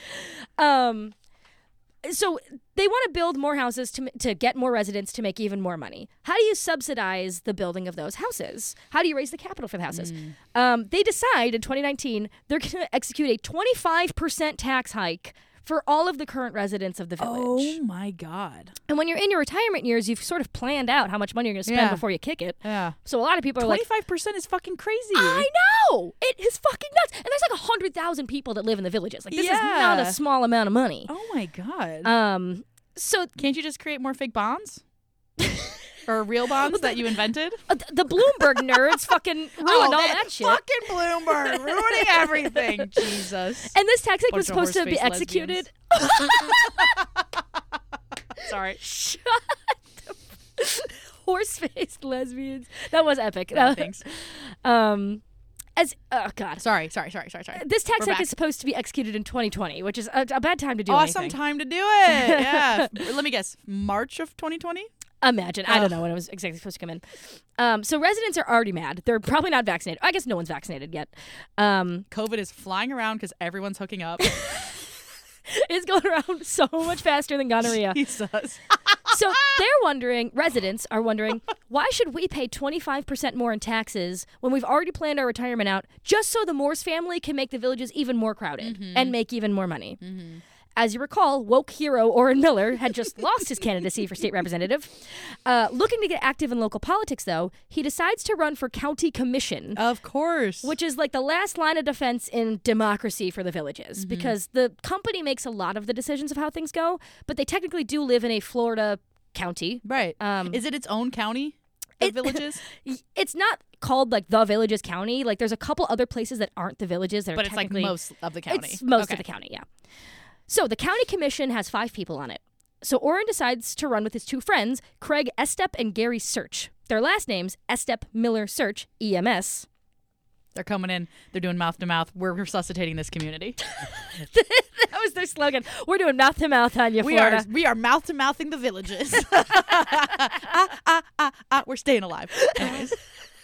Um, so they want to build more houses to to get more residents to make even more money. How do you subsidize the building of those houses? How do you raise the capital for the houses? Um, they decide in twenty nineteen they're going to execute a twenty-five percent tax hike for all of the current residents of the village. Oh my God. And when you're in your retirement years, you've sort of planned out how much money you're going to spend Yeah. before you kick it. Yeah. So a lot of people are like, twenty-five percent is fucking crazy. I know! It is fucking nuts. And there's like one hundred thousand people that live in the villages. Like, this is not Yeah. a small amount of money. Oh my God. Um, so Can't you just create more fake bonds? Or real bonds that you invented? Uh, th- the Bloomberg nerds fucking ruined Oh, all that that shit. Fucking Bloomberg ruining everything. Jesus. And this tax hike was Bunch of supposed to be horse-faced executed. Sorry. Shut the horse-faced lesbians. That was epic. Yeah, Uh, thanks. um, as oh god, Sorry, sorry, sorry, sorry, sorry. this tax We're hike back. is supposed to be executed in twenty twenty, which is a, a bad time to do Awesome anything. time to do it. Yeah. Let me guess. March of twenty twenty? Imagine. I Ugh. don't know when it was exactly supposed to come in. Um, so residents are already mad. They're probably not vaccinated. I guess no one's vaccinated yet. Um, COVID is flying around because everyone's hooking up. it's going around so much faster than gonorrhea. Jesus. So they're wondering, residents are wondering, why should we pay twenty-five percent more in taxes when we've already planned our retirement out just so the Morse family can make the villages even more crowded and make even more money? As you recall, woke hero Orrin Miller had just lost his candidacy for state representative. Uh, looking to get active in local politics, though, he decides to run for county commission. Of course. Which is like the last line of defense in democracy for the villages, because the company makes a lot of the decisions of how things go, but they technically do live in a Florida county. Right. Um, is it its own county? The It- villages? It's not called like the Villages County. Like there's a couple other places that aren't the villages that But are it's like technically most of the county. It's most Okay. of the county, yeah. So the county commission has five people on it. So Orrin decides to run with his two friends, Craig Estep and Gary Search. Their last names, Estep Miller Search, E M S. They're coming in. They're doing mouth to mouth. We're resuscitating this community. That was their slogan. We're doing mouth to mouth on you, We Florida. are we are mouth to mouthing the villages. ah, ah, ah, ah. We're staying alive. Anyways,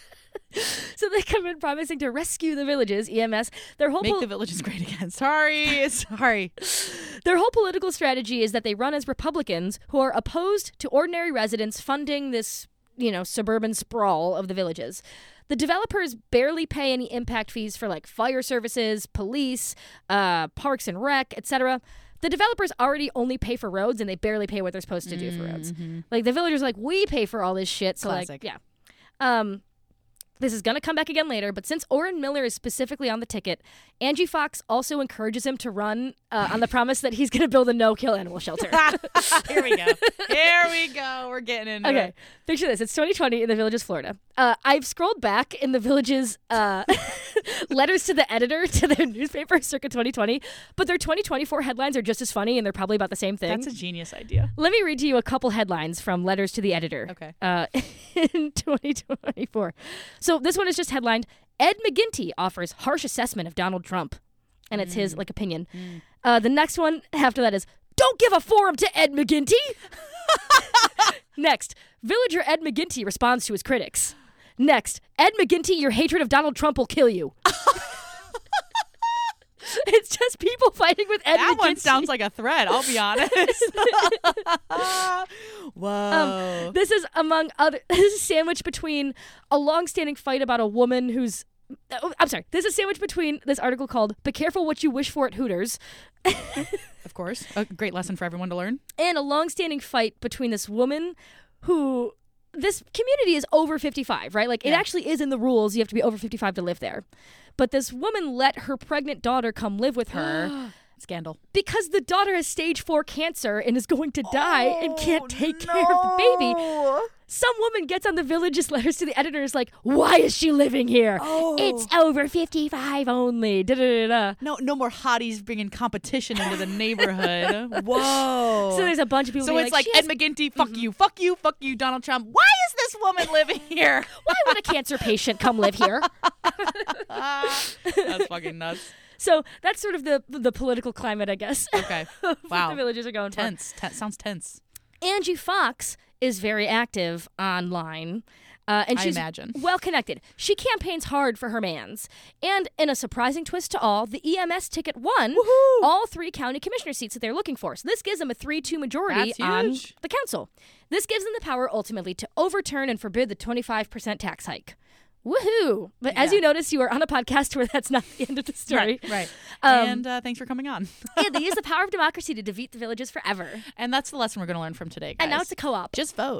So they come in promising to rescue the villages, E M S. Their whole make pol- the villages great again. Sorry, sorry. Their whole political strategy is that they run as Republicans who are opposed to ordinary residents funding this, you know, suburban sprawl of the villages. The developers barely pay any impact fees for like fire services, police, uh, parks and rec, et cetera. The developers already only pay for roads and they barely pay what they're supposed to do for roads. Like the villagers are like, we pay for all this shit. So Classic. like, yeah. Um, this is going to come back again later, but since Orrin Miller is specifically on the ticket, Angie Fox also encourages him to run uh, on the promise that he's going to build a no-kill animal shelter. Here we go. Here we go. We're getting into Okay, it. picture this. It's twenty twenty in the Villages, Florida. Uh, I've scrolled back in the Villages. Uh, letters to the editor to their newspaper circa twenty twenty, but their twenty twenty-four headlines are just as funny and they're probably about the same thing. That's a genius idea. Let me read to you a couple headlines from letters to the editor. Okay. Uh, in twenty twenty-four. So this one is just headlined, Ed McGinty offers harsh assessment of Donald Trump. And it's mm. his like opinion. Mm. Uh, the next one after that is, don't give a forum to Ed McGinty. Next, villager Ed McGinty responds to his critics. Next, Ed McGinty, your hatred of Donald Trump will kill you. It's just people fighting with Ed that McGinty. One sounds like a threat, I'll be honest. Whoa. Um, this is among other, this is sandwiched between a long-standing fight about a woman who's, oh, I'm sorry, this is sandwiched between this article called Be Careful What You Wish For at Hooters. Of course. A great lesson for everyone to learn. And a long-standing fight between this woman who, this community is over fifty-five, right? Like, yeah. It actually is in the rules. You have to be over fifty-five to live there. But this woman let her pregnant daughter come live with her. Scandal. Because the daughter has stage four cancer and is going to die oh, and can't take no. care of the baby. Some woman gets on the Village's letters to the editor and is like, why is she living here? Oh. It's over fifty-five only. Da, da, da, da. No, no more hotties bringing competition into the neighborhood. Whoa. So there's a bunch of people So being it's like, like Ed McGinty, fuck mm-hmm. you, fuck you, fuck you, Donald Trump. Why is this woman living here? Why would a cancer patient come live here? That's fucking nuts. So that's sort of the the political climate, I guess. Okay. Wow. The Villagers are going tense. Tense. Sounds tense. Angie Fox is very active online. Uh, and she's I imagine. well connected. She campaigns hard for her mans. And in a surprising twist to all, the E M S ticket won Woohoo! all three county commissioner seats that they're looking for. So this gives them a three two majority That's on huge. the council. This gives them the power ultimately to overturn and forbid the twenty-five percent tax hike. Woohoo! But yeah. as you notice, you are on a podcast where that's not the end of the story. Right, right. Um, and uh, thanks for coming on. Yeah, they use the power of democracy to defeat the Villages forever. And that's the lesson we're going to learn from today, guys. And now it's a co-op. Just vote.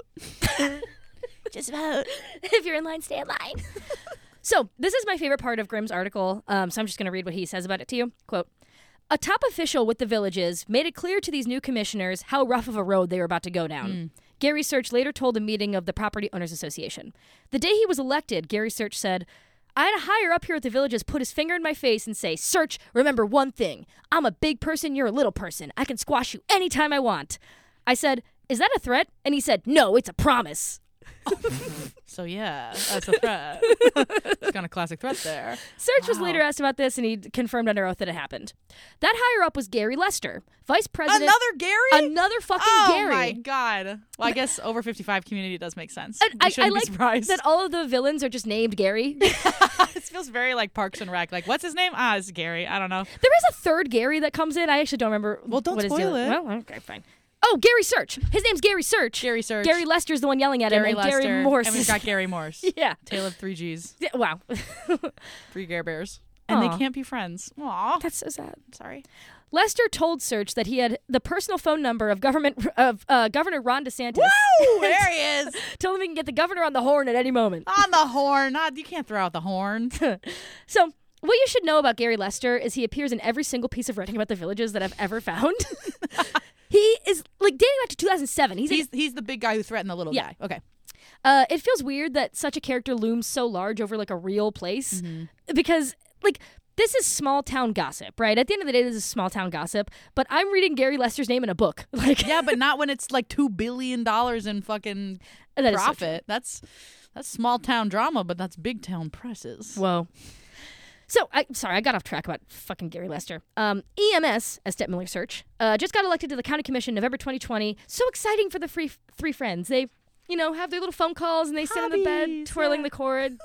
Just vote. If you're in line, stay in line. So this is my favorite part of Grimm's article, um, so I'm just going to read what he says about it to you. Quote, a top official with the Villages made it clear to these new commissioners how rough of a road they were about to go down. Mm. Gary Search later told a meeting of the Property Owners Association. The day he was elected, Gary Search said, I had a higher up here at the Villages put his finger in my face and say, Search, remember one thing. I'm a big person, you're a little person. I can squash you anytime I want. I said, is that a threat? And he said, no, it's a promise. So yeah, that's a threat. It's kind of classic threat there. Search wow. was later asked about this, and he confirmed under oath that it happened. That higher up was Gary Lester, vice president. Another Gary? Another fucking oh, Gary. Oh my god. Well, I guess over fifty-five community does make sense. And I, I be like surprised. that all of the villains are just named Gary. It feels very like Parks and Rec. Like, what's his name? Ah, it's Gary. I don't know. There is a third Gary that comes in. I actually don't remember. Well, don't what his spoil deal is. it. Well, okay, fine. Oh, Gary Search. His name's Gary Search. Gary Search. Gary Lester's the one yelling at Gary him, and Lester. Gary Morse. And we've got Gary Morse. Yeah. Tale of three G's. Yeah, wow. Three Gare Bears. And Aww. they can't be friends. Aw. That's so sad. Sorry. Lester told Search that he had the personal phone number of government of uh, Governor Ron DeSantis. Woo! There he is. Told him he can get the governor on the horn at any moment. On the horn. Not, you can't throw out the horn. So, what you should know about Gary Lester is he appears in every single piece of writing about the Villages that I've ever found. He is, like, dating back to two thousand seven. He's he's, a, he's the big guy who threatened the little yeah. guy. Okay. Uh, it feels weird that such a character looms so large over, like, a real place. Mm-hmm. Because, like, this is small town gossip, right? At the end of the day, this is small town gossip. But I'm reading Gary Lester's name in a book. Like, yeah, but not when it's, like, two billion dollars in fucking that profit. So that's that's small town drama, but that's big town presses. Whoa. So, I, sorry, I got off track about fucking Gary Lester. Um, E M S, as Step Miller Search, uh, just got elected to the county commission November twenty twenty. So exciting for the free f- three friends. They, you know, have their little phone calls and they sit on the bed Hobbies, twirling yeah. the cord.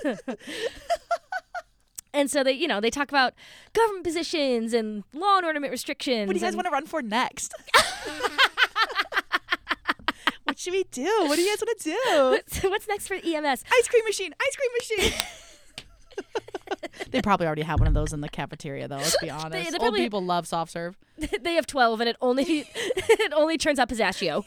And so they, you know, they talk about government positions and law and ornament restrictions. What do you guys and- want to run for next? What should we do? What do you guys want to do? What's, what's next for E M S? Ice cream machine. Ice cream machine. They probably already have one of those in the cafeteria, though. Let's be honest. They- they Old probably- people love soft serve. They have twelve, and it only it only turns out pistachio.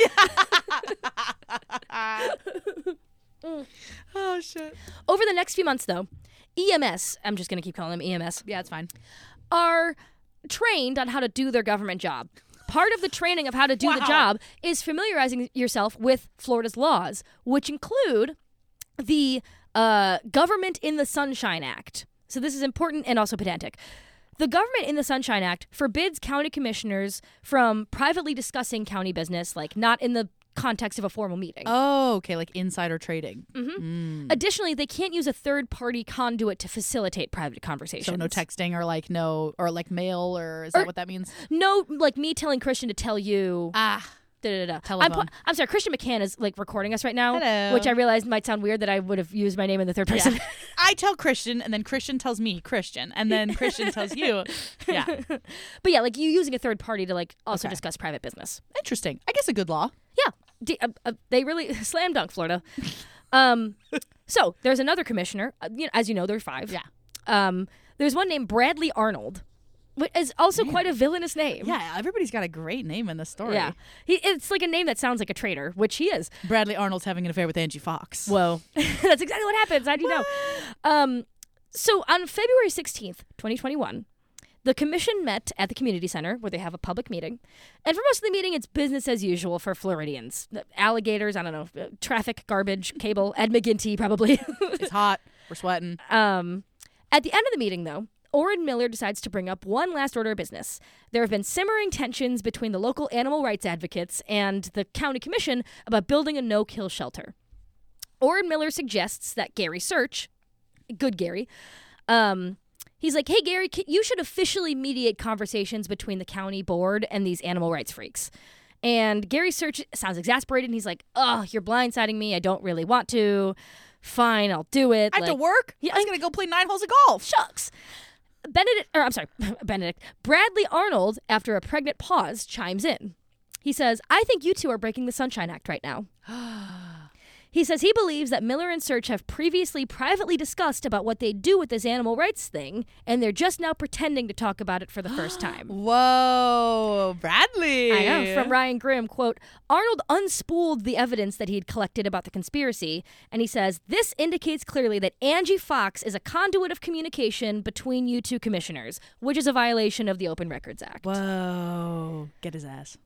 mm. Oh shit! Over the next few months, though, E M S, I'm just going to keep calling them E M S, Yeah, it's fine. are trained on how to do their government job. Part of the training of how to do Wow. the job is familiarizing yourself with Florida's laws, which include the uh, Government in the Sunshine Act. So this is important and also pedantic. The government in the Sunshine Act forbids county commissioners from privately discussing county business, like not in the context of a formal meeting. Oh, okay, like insider trading. Mm-hmm. Mm. Additionally, they can't use a third-party conduit to facilitate private conversations. So no texting or like no, or like mail, or is Or- that what that means? No, like me telling Christian to tell you. Ah. Da, da, da. I'm, Telephone. pu- I'm sorry, Christian McCann is like recording us right now, Hello. which I realized might sound weird that I would have used my name in the third person. Yeah. I tell Christian, and then Christian tells me Christian, and then Christian tells you. Yeah. But yeah, like you using a third party to like also Okay. discuss private business. Interesting. I guess a good law. Yeah, D- uh, uh, they really slam dunk Florida. Um, so there's another commissioner. Uh, you know, as you know, there are five. Yeah. Um, there's one named Bradley Arnold, which is also Man. quite a villainous name. Yeah, everybody's got a great name in this story. Yeah, he, it's like a name that sounds like a traitor, which he is. Bradley Arnold's having an affair with Angie Fox. Whoa, that's exactly what happens. How do you know? Um, so on February sixteenth, twenty twenty-one, the commission met at the community center where they have a public meeting, and for most of the meeting, it's business as usual for Floridians. The alligators, I don't know, uh, traffic, garbage, cable, Ed McGinty probably. It's hot. We're sweating. um, at the end of the meeting, though, Orrin Miller decides to bring up one last order of business. There have been simmering tensions between the local animal rights advocates and the county commission about building a no-kill shelter. Orrin Miller suggests that Gary Search, good Gary, um, he's like, hey, Gary, c- you should officially mediate conversations between the county board and these animal rights freaks. And Gary Search sounds exasperated, and he's like, oh, you're blindsiding me. I don't really want to. Fine, I'll do it. I have like, to work. Yeah, I was I- gonna go play nine holes of golf. Shucks. Benedict, or I'm sorry, Benedict. Bradley Arnold, after a pregnant pause, chimes in. He says, I think you two are breaking the Sunshine Act right now. He says he believes that Miller and Search have previously privately discussed about what they do with this animal rights thing, and they're just now pretending to talk about it for the first time. Whoa, Bradley. I know. From Ryan Grimm, quote, Arnold unspooled the evidence that he'd collected about the conspiracy, and he says, this indicates clearly that Angie Fox is a conduit of communication between you two commissioners, which is a violation of the Open Records Act. Whoa, get his ass.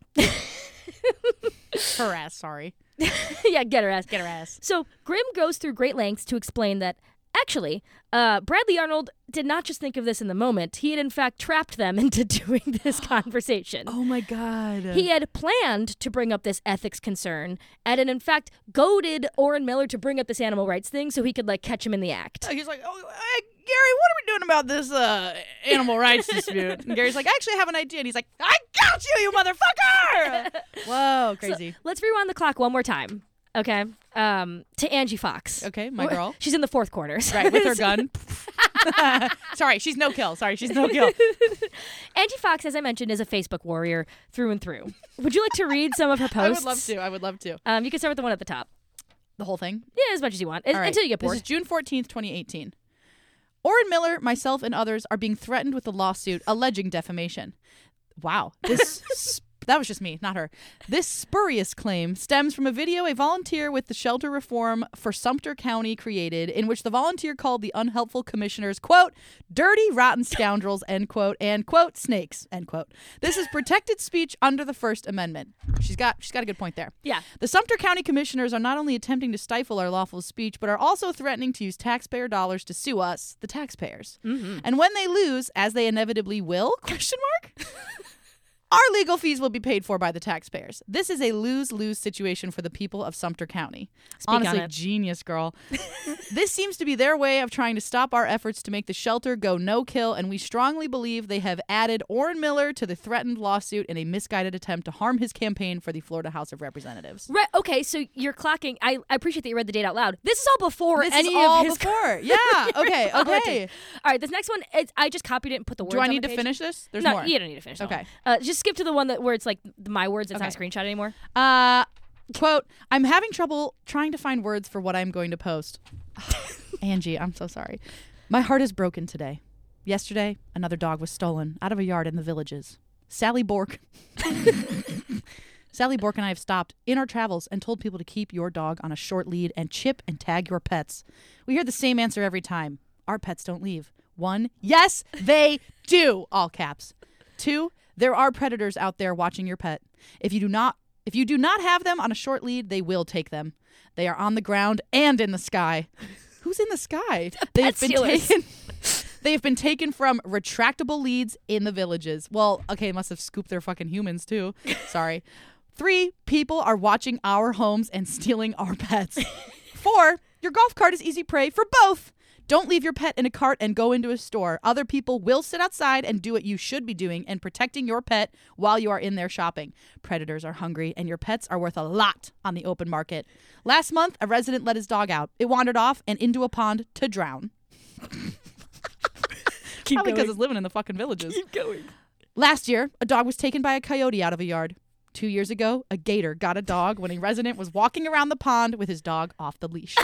Her ass, sorry. Yeah, get her ass. Get her ass. So Grimm goes through great lengths to explain that, actually, uh, Bradley Arnold did not just think of this in the moment. He had, in fact, trapped them into doing this conversation. Oh, my God. He had planned to bring up this ethics concern and had, in fact, goaded Orrin Miller to bring up this animal rights thing so he could, like, catch him in the act. He's like, oh, hey, Gary, what are we doing about this uh, animal rights dispute? And Gary's like, I actually have an idea. And he's like, I got you, you motherfucker! Whoa, crazy. So, let's rewind the clock one more time, okay? Um, to Angie Fox. Okay, my girl. She's in the fourth quarter. Right, with her gun. Sorry, she's no kill. Sorry, she's no kill. Angie Fox, as I mentioned, is a Facebook warrior through and through. Would you like to read some of her posts? I would love to. I would love to. Um, you can start with the one at the top. The whole thing? Yeah, as much as you want, as, All right. until you get bored. This is June fourteenth, twenty eighteen. Orrin Miller, myself, and others are being threatened with a lawsuit alleging defamation. Wow. This sp- that was just me, not her. This spurious claim stems from a video a volunteer with the Shelter Reform for Sumter County created, in which the volunteer called the unhelpful commissioners, quote, dirty, rotten scoundrels, end quote, and, quote, snakes, end quote. This is protected speech under the First Amendment. She's got she's got a good point there. Yeah. The Sumter County commissioners are not only attempting to stifle our lawful speech, but are also threatening to use taxpayer dollars to sue us, the taxpayers. Mm-hmm. And when they lose, as they inevitably will, question mark, our legal fees will be paid for by the taxpayers. This is a lose-lose situation for the people of Sumter County. Speak on Honestly, it. genius, girl. This seems to be their way of trying to stop our efforts to make the shelter go no-kill, and we strongly believe they have added Orrin Miller to the threatened lawsuit in a misguided attempt to harm his campaign for the Florida House of Representatives. Right. Okay. So you're clocking. I, I appreciate that you read the date out loud. This is all before This any is all of his. before. Yeah. Okay. Okay. All right. This next one, it's, I just copied it and put the words. Do I on need the to page. finish this? There's no, more. you don't need to finish. that Okay. one. Uh, just skip to the one that where it's like my words. It's not a Okay. screenshot anymore. Uh, quote, I'm having trouble trying to find words for what I'm going to post. Angie, I'm so sorry. My heart is broken today. Yesterday, another dog was stolen out of a yard in the Villages. Sally Bork. Sally Bork and I have stopped in our travels and told people to keep your dog on a short lead and chip and tag your pets. We hear the same answer every time. Our pets don't leave. One, yes, they do. All caps. Two, there are predators out there watching your pet. If you do not if you do not have them on a short lead, they will take them. They are on the ground and in the sky. Who's in the sky? They've pet been stealers. taken They have been taken from retractable leads in the villages. Well, okay, they must have scooped their fucking humans too. Sorry. Three, people are watching our homes and stealing our pets. Four, your golf cart is easy prey for both. Don't leave your pet in a cart and go into a store. Other people will sit outside and do what you should be doing and protecting your pet while you are in there shopping. Predators are hungry and your pets are worth a lot on the open market. Last month, a resident let his dog out. It wandered off and into a pond to drown. Keep Probably because going. it's living in the fucking villages. Keep going. Last year, a dog was taken by a coyote out of a yard. Two years ago, a gator got a dog when a resident was walking around the pond with his dog off the leash.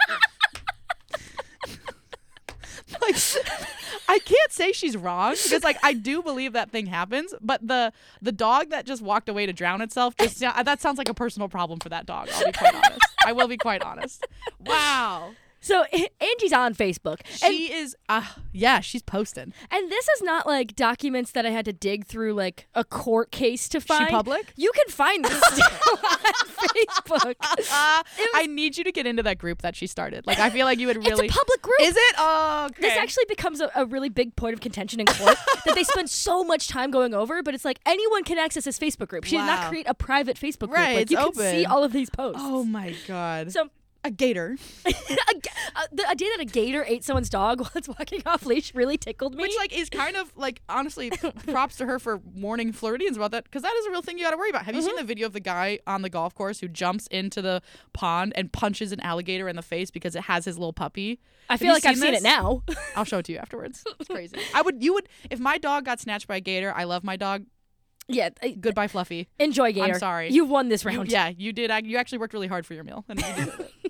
Like, I can't say she's wrong because, like, I do believe that thing happens, but the the dog that just walked away to drown itself, just, yeah, that sounds like a personal problem for that dog. I'll be quite honest. I will be quite honest. Wow. So Angie's on Facebook. And, She is, uh, yeah, she's posting. and this is not like documents that I had to dig through like a court case to find. public? You can find this still on Facebook. Uh, was- I need you to get into that group that she started. Like, I feel like you would really. It's a public group. Is it? Oh, okay. This actually becomes a, a really big point of contention in court that they spend so much time going over, but it's like anyone can access this Facebook group. She did Wow. not create a private Facebook group. Right, Like, it's you can open. see all of these posts. Oh my god. So a gator. a ga- uh, the idea that a gator ate someone's dog while it's walking off leash really tickled me. Which, like, is kind of, like, honestly, props to her for warning Floridians about that, because that is a real thing you got to worry about. Have you Mm-hmm. seen the video of the guy on the golf course who jumps into the pond and punches an alligator in the face because it has his little puppy? I Have feel you like I've seen seen this? it now. I'll show it to you afterwards. It's crazy. I would, you would, if my dog got snatched by a gator, I love my dog. yeah. uh, Goodbye, Fluffy. Enjoy, Gator. sorry. You won this You- round. yeah, you did. You actually worked really hard for your meal. And you deserve it.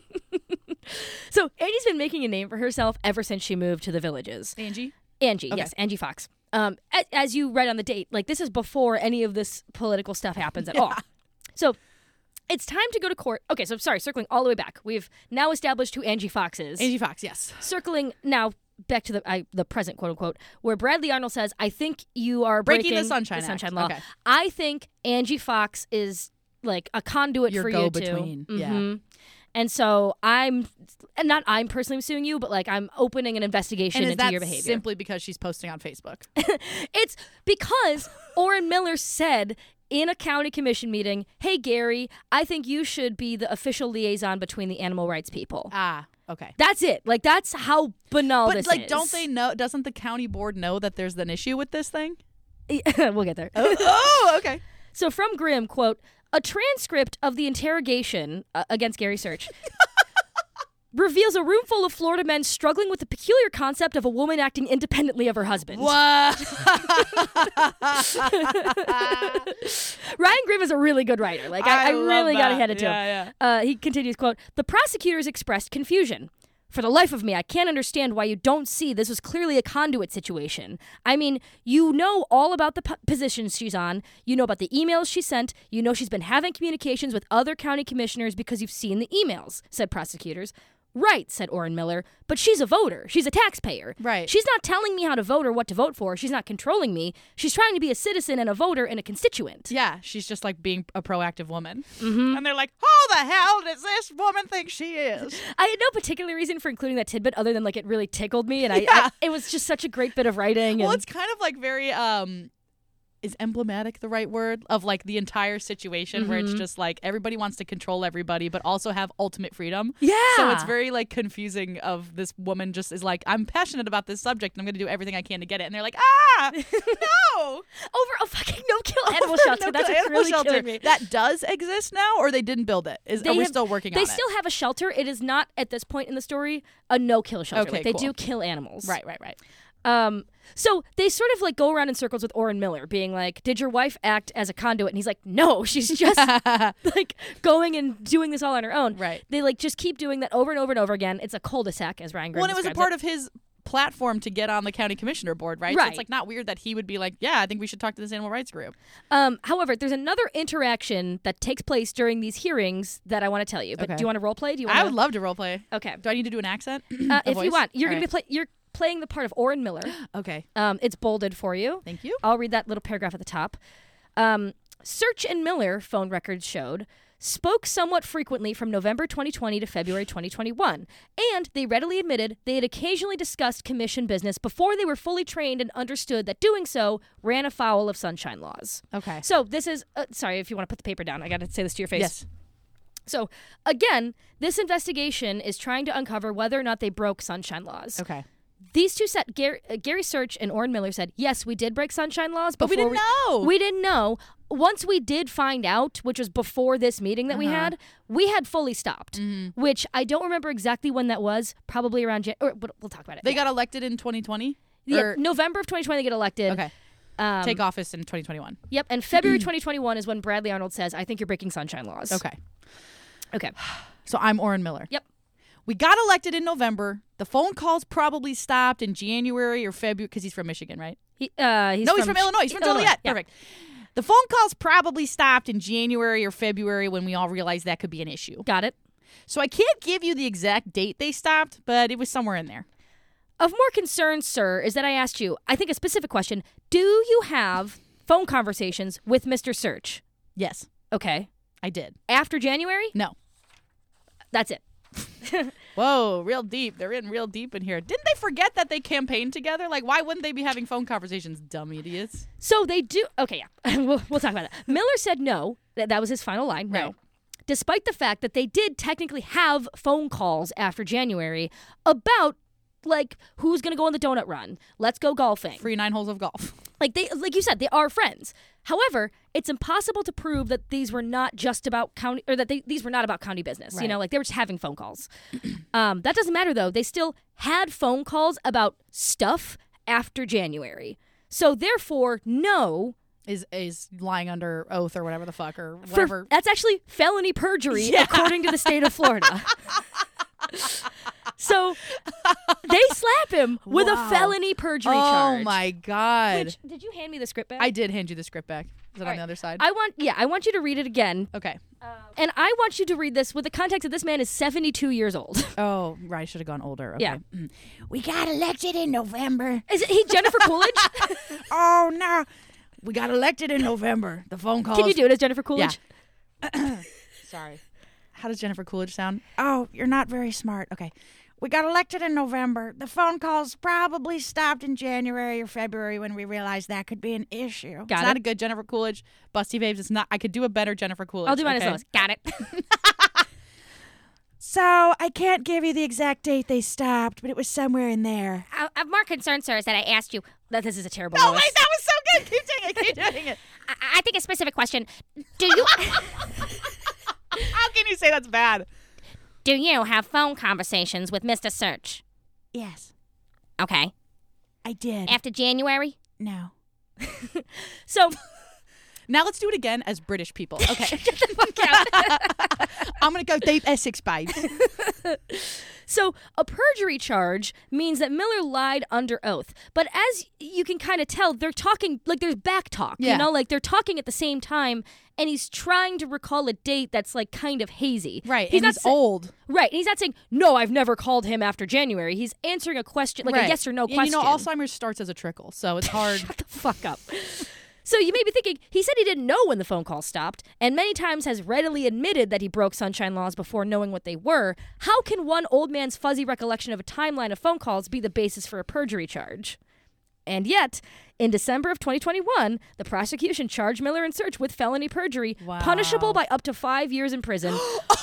So Angie's been making a name for herself ever since she moved to the villages. Angie? Angie, Okay. yes, Angie Fox. Um, as, as you read on the date, like this is before any of this political stuff happens at all. So it's time to go to court. Okay, so sorry, circling all the way back. We've now established who Angie Fox is. Angie Fox, yes. Circling now back to the I, the present, quote unquote, where Bradley Arnold says, "I think you are Breaking breaking, the Sunshine Sunshine Act." Law." Okay. I think Angie Fox is like a conduit Your for you go-between, two. yeah. Mhm. And so I'm, and not I'm personally suing you, but like I'm opening an investigation And is into that your behavior. simply because she's posting on Facebook? It's because Orrin Miller said in a county commission meeting, "Hey Gary, I think you should be the official liaison between the animal rights people." Ah, okay. That's it. Like that's how banal But this like, is. don't they know? Doesn't the county board know that there's an issue with this thing? we'll get there. Oh, okay. So from Grimm, quote, "A transcript of the interrogation uh, against Gary Search reveals a room full of Florida men struggling with the peculiar concept of a woman acting independently of her husband." What? Ryan Grimm is a really good writer. Like I, I, love really got to that. hand it to yeah, him. Yeah. Uh, he continues, quote, "The prosecutors expressed confusion. For the life of me, I can't understand why you don't see this was clearly a conduit situation. I mean, you know all about the p- positions she's on. You know about the emails she sent. You know she's been having communications with other county commissioners because you've seen the emails," said prosecutors. "Right," said Orrin Miller, "but she's a voter. She's a taxpayer. Right. She's not telling me how to vote or what to vote for. She's not controlling me. She's trying to be a citizen and a voter and a constituent." Yeah, she's just like being a proactive woman. Mm-hmm. And they're like, who the hell does this woman think she is? I had no particular reason for including that tidbit other than like it really tickled me, and I, Yeah. I it was just such a great bit of writing. Well, and it's kind of like very, um, is emblematic the right word? Of like the entire situation where it's just like everybody wants to control everybody, but also have ultimate freedom. yeah. So it's very like confusing of this woman just is like, I'm passionate about this subject and I'm going to do everything I can to get it. And they're like, ah, no. over a fucking no-kill animal Over shelter. no That's kill what's animal really shelter. killing me. That does exist now, or they didn't build it? Is, They are we have- still working They on still have a shelter. It is not at this point in the story a no-kill shelter. Okay, Like, they cool. do kill animals. it? Right, right, right. Um. So they sort of like go around in circles with Orrin Miller, being like, "Did your wife act as a conduit?" And he's like, "No, she's just like going and doing this all on her own." Right. They like just keep doing that over and over and over again. It's a cul-de-sac, as Ryan Grimm Well, and it was a describes part of his platform to get on the county commissioner board, right? So Right. it's like not weird that he would be like, yeah, I think we should talk to this animal rights group. Um, however, there's another interaction that takes place during these hearings that I want to tell you. But Okay. do you want to role play? Do you want I would love to role play. Okay. Do I need to do an accent? Uh, A if you voice? want, you're All gonna be right. play. You're playing the part of Orrin Miller. Okay. Um, it's bolded for you. Thank you. I'll read that little paragraph at the top. Um, Search and Miller phone records showed spoke somewhat frequently from November twenty twenty to February twenty twenty-one, and they readily admitted they had occasionally discussed commission business before they were fully trained and understood that doing so ran afoul of sunshine laws. Okay. So this is, uh, sorry if you want to put the paper down, I got to say this to your face. Yes. So again, this investigation is trying to uncover whether or not they broke sunshine laws. Okay. These two said, Gary, uh, Gary Search and Orrin Miller said, yes, we did break sunshine laws. But we before didn't know. We didn't know. Once we did find out, which was before this meeting that we Uh-huh. had, we had fully stopped, Mm-hmm. which I don't remember exactly when that was, probably around, Jan- or but we'll talk about it. They yeah. got elected in twenty twenty? yeah, Or- November of twenty twenty they get elected. Okay. Um, Take office in twenty twenty-one. Yep, and February twenty twenty-one is when Bradley Arnold says, I think you're breaking sunshine laws. Okay. Okay. So I'm Orrin Miller. Yep. We got elected in November. The phone calls probably stopped in January or February because he's from Michigan, right? He, uh, he's no, from, he's from Illinois. He's from Illinois. Joliet. Yeah. Perfect. The phone calls probably stopped in January or February when we all realized that could be an issue. Got it. So I can't give you the exact date they stopped, but it was somewhere in there. Of more concern, sir, is that I asked you, I think a specific question, do you have phone conversations with Mister Search? Yes, Okay. I did. After January? No. That's it. Whoa, real deep. They're in real deep in here. Didn't they forget that they campaigned together? Like, why wouldn't they be having phone conversations, dumb idiots? So they do. Okay, yeah. we'll, we'll talk about it. Miller said no. That, that was his final line. No. Right. Despite the fact that they did technically have phone calls after January about, like, who's going to go on the donut run? Let's go golfing. Free nine holes of golf. Like they, like you said, they are friends. However, it's impossible to prove that these were not just about county, or that they, these were not about county business. You Right. know, like they were just having phone calls. um, that doesn't matter though. They still had phone calls about stuff after January. So therefore, no. Is is lying under oath or whatever the fuck or For, whatever. that's actually felony perjury Yeah. according to the state of Florida. So they slap him with Wow. a felony perjury oh charge. my god! Which, did you hand me the script back? I did hand you the script back. Is it on All the right. other side? I want, yeah, I want you to read it again. okay. And I want you to read this with the context that this man is seventy-two years old. Oh, right. I should have gone older. Okay. Yeah. Mm. We got elected in November. Is it he Jennifer Coolidge? Oh no. We got elected in November. The phone calls. Can you do it as Jennifer Coolidge? Sorry. How does Jennifer Coolidge sound? Oh, you're not very smart. Okay. We got elected in November. The phone calls probably stopped in January or February when we realized that could be an issue. Got it's it. not a good Jennifer Coolidge. Busty Babes, it's not. I could do a better Jennifer Coolidge. I'll do mine okay? as Lois. Got it. So I can't give you the exact date they stopped, but it was somewhere in there. Of more concern, sir, is that I asked you. That this is a terrible. Oh, Lois. wait, that was so good. Keep doing it. Keep doing it. I, I think a specific question. Do you How can you say that's bad? do you have phone conversations with Mister Search? Yes, Okay. I did. After January? No. So Now let's do it again as British people. Okay. shut the fuck out. I'm going to go deep Essex, babes. So a perjury charge means that Miller lied under oath. But as you can kind of tell, they're talking, like there's back talk, Yeah. you know, like they're talking at the same time, and he's trying to recall a date that's like kind of hazy. Right. He's and not he's sa- old. Right. And he's not saying, no, I've never called him after January. He's answering a question, like right. a yes or no Yeah, question. You know, Alzheimer's starts as a trickle, so it's hard. Shut the fuck up. So you may be thinking, he said he didn't know when the phone call stopped, and many times has readily admitted that he broke sunshine laws before knowing what they were. How can one old man's fuzzy recollection of a timeline of phone calls be the basis for a perjury charge? And yet, in December of twenty twenty-one, the prosecution charged Miller and Search with felony perjury, Wow. punishable by up to five years in prison.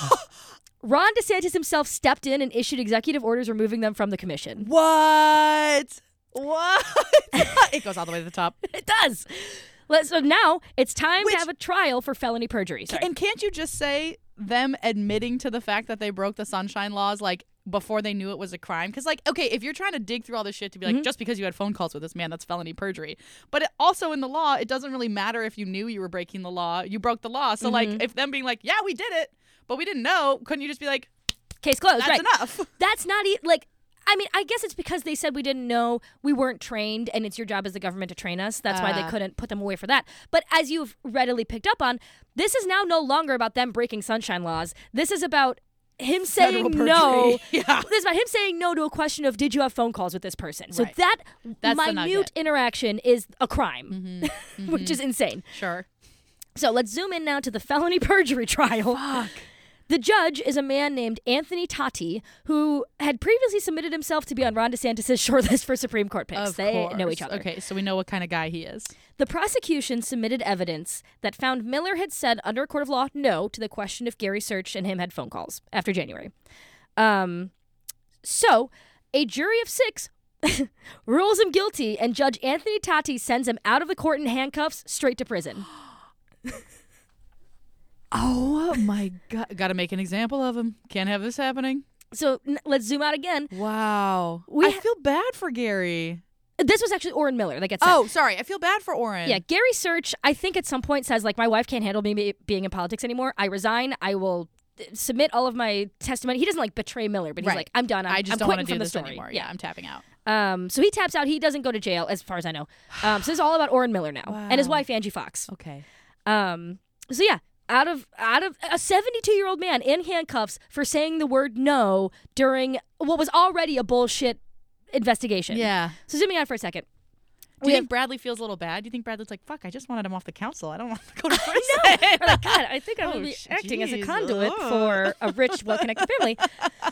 Ron DeSantis himself stepped in and issued executive orders removing them from the commission. What? What? It goes all the way to the top. It does. Let- So now it's time Which- to have a trial for felony perjury. Sorry. And can't you just say them admitting to the fact that they broke the sunshine laws, like, before they knew it was a crime? Because, like, okay, if you're trying to dig through all this shit to be like, Mm-hmm. just because you had phone calls with this man, that's felony perjury. But it, also in the law, it doesn't really matter if you knew you were breaking the law. You broke the law. So, Mm-hmm. like, if them being like, yeah, we did it, but we didn't know, couldn't you just be like, Case closed. that's right. enough? That's not e- like. I mean, I guess it's because they said we didn't know, we weren't trained, and it's your job as the government to train us. That's why they Uh. couldn't put them away for that. But as you've readily picked up on, this is now no longer about them breaking sunshine laws. This is about him saying Federal no. perjury. Yeah. This is about him saying no to a question of did you have phone calls with this person. So Right. that That's the minute nugget. interaction is a crime, which is insane. Sure. So let's zoom in now to the felony perjury trial. Fuck. The judge is a man named Anthony Tati, who had previously submitted himself to be on Ron DeSantis' shortlist for Supreme Court picks. Of they course. know each other. Okay, so we know what kind of guy he is. The prosecution submitted evidence that found Miller had said under a court of law no to the question if Gary Search and him had phone calls after January. Um, so a jury of six rules him guilty, and Judge Anthony Tati sends him out of the court in handcuffs straight to prison. Oh my God. Gotta make an example of him. Can't have this happening. So n- let's zoom out again. Wow. We I ha- feel bad for Gary. This was actually Orrin Miller that gets sent. Oh, sorry. I feel bad for Orrin. Yeah, Gary Search, I think at some point says, like, my wife can't handle me be- being in politics anymore. I resign. I will uh, submit all of my testimony. He doesn't, like, betray Miller, but he's Right. like, I'm done. I'm, I just I'm don't want quitting to do from the this story. anymore. Yeah, I'm tapping out. Um, so he taps out. He doesn't go to jail, as far as I know. Um, so it's all about Orrin Miller now and his Wow. wife, Angie Fox. Okay. Um, so yeah, out of out of a seventy-two-year-old man in handcuffs for saying the word no during what was already a bullshit investigation. Yeah. So zooming out for a second. Do We you have- think Bradley feels a little bad? Do you think Bradley's like, fuck, I just wanted him off the council. I don't want to go to I prison. know. We're like, God, I think I'm Oh, going to be sh- acting as a jeez. conduit Ugh. for a rich, well-connected family.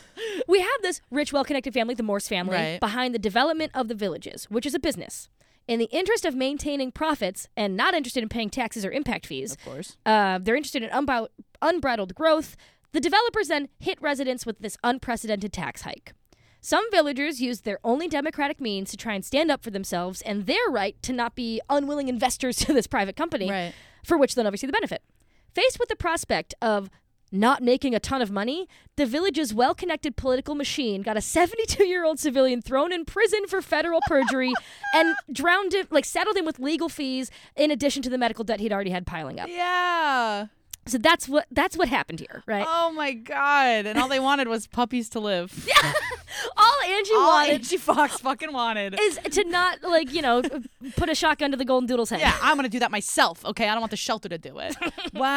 We have this rich, well-connected family, the Morse family, Right. behind the development of the villages, which is a business. In the interest of maintaining profits and not interested in paying taxes or impact fees, Of course. uh, they're interested in unbri- unbridled growth. The developers then hit residents with this unprecedented tax hike. Some villagers used their only democratic means to try and stand up for themselves and their right to not be unwilling investors to this private company, Right. for which they'll never see the benefit. Faced with the prospect of not making a ton of money, the village's well-connected political machine got a seventy-two-year-old civilian thrown in prison for federal perjury and drowned him, like saddled him with legal fees in addition to the medical debt he'd already had piling up. Yeah. So that's what that's what happened here, right? Oh my God. And all they wanted was puppies to live. All Angie All wanted Angie Fox fucking wanted. is to not, like, you know, put a shotgun to the golden doodle's head. Yeah, I'm going to do that myself, okay? I don't want the shelter to do it.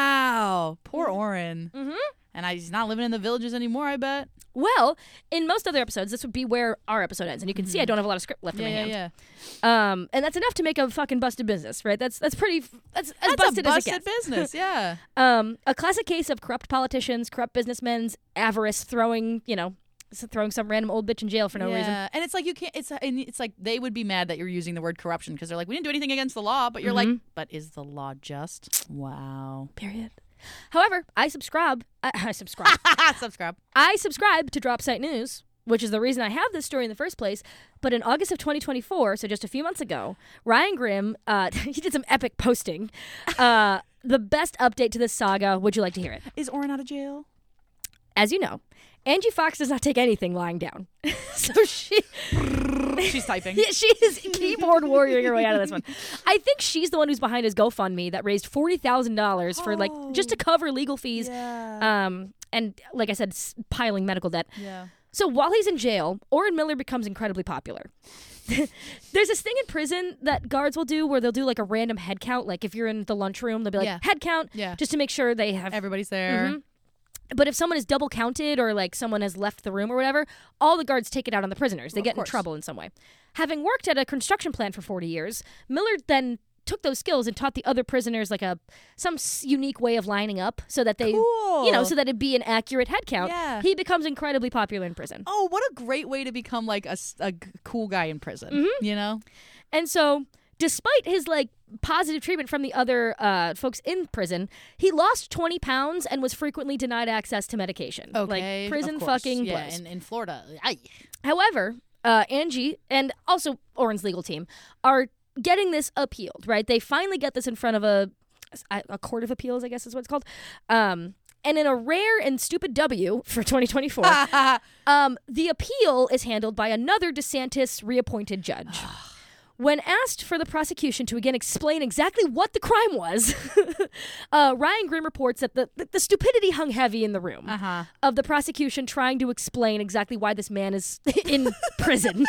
Wow. Poor Orrin. Mm-hmm. And I, he's not living in the villages anymore, I bet. Well, in most other episodes, this would be where our episode ends, and you can see I don't have a lot of script left Yeah, in my yeah, hand. yeah. Um, and that's enough to make a fucking busted business, right? That's that's pretty. That's as That's busted, a as busted it gets. business, yeah. Um, a classic case of corrupt politicians, corrupt businessmen's avarice, throwing you know, s- throwing some random old bitch in jail for no yeah. reason. And it's like you can't. It's and it's like they would be mad that you're using the word corruption because they're like, we didn't do anything against the law, but you're like, Mhm. but is the law just? Wow. Period. However, I subscribe. I, I subscribe. Subscribe. I subscribe to Drop Site News, which is the reason I have this story in the first place. But in August of twenty twenty-four, so just a few months ago, Ryan Grimm, uh, he did some epic posting. Uh, the best update to this saga. Would you like to hear it? Is Orrin out of jail? As you know, Angie Fox does not take anything lying down. so she She's typing. yeah, she is keyboard warrioring her way out of this one. I think she's the one who's behind his GoFundMe that raised forty thousand dollars for like just to cover legal fees. Yeah. Um, and like I said, s- piling medical debt. yeah. So while he's in jail, Orrin Miller becomes incredibly popular. There's this thing in prison that guards will do where they'll do like a random head count. Like if you're in the lunchroom, they'll be like, Yeah. head count, Yeah. just to make sure they have. Everybody's there. Mhm. But if someone is double counted or like someone has left the room or whatever, all the guards take it out on the prisoners. They Of get course. in trouble in some way. Having worked at a construction plant for forty years, Miller then took those skills and taught the other prisoners like a some s- unique way of lining up so that they Cool. you know so that it'd be an accurate head count. Yeah. He becomes incredibly popular in prison. Oh, what a great way to become like a, s- a g- cool guy in prison. Mm-hmm. You know? And so, despite his like positive treatment from the other uh, folks in prison, he lost twenty pounds and was frequently denied access to medication. Okay. Like prison of course. fucking yeah, blows. in, in Florida. Aye. However, uh, Angie and also Orrin's legal team are getting this appealed, right? They finally get this in front of a a court of appeals, I guess is what it's called. Um, and in a rare and stupid W for twenty twenty-four, um, the appeal is handled by another DeSantis reappointed judge. When asked for the prosecution to again explain exactly what the crime was, uh, Ryan Grimm reports that the, the, the stupidity hung heavy in the room Uh-huh. of the prosecution trying to explain exactly why this man is in prison.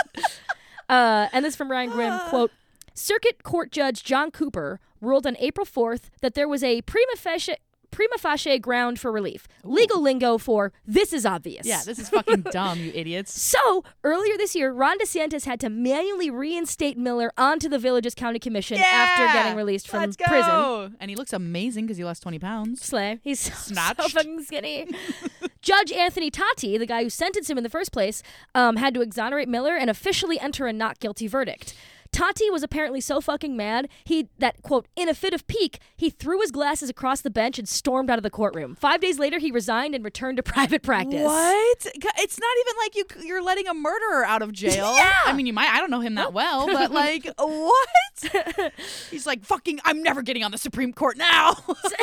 Uh, and this from Ryan Grimm, quote, Circuit Court Judge John Cooper ruled on April fourth that there was a prima facie prima facie ground for relief. Ooh. Legal lingo for this is obvious. Yeah, this is fucking dumb, you idiots. So, earlier this year, Ron DeSantis had to manually reinstate Miller onto the Villages County Commission yeah! after getting released from Let's go! prison. And he looks amazing because he lost twenty pounds. Slay. He's so, Snatched. so fucking skinny. Judge Anthony Tati, the guy who sentenced him in the first place, um, had to exonerate Miller and officially enter a not guilty verdict. Tati was apparently so fucking mad, he that, quote, in a fit of pique, he threw his glasses across the bench and stormed out of the courtroom. Five days later, he resigned and returned to private practice. What? It's not even like you, you're letting a murderer out of jail. Yeah. I mean, you might. I don't know him that well, but like, what? He's like, fucking, I'm never getting on the Supreme Court now.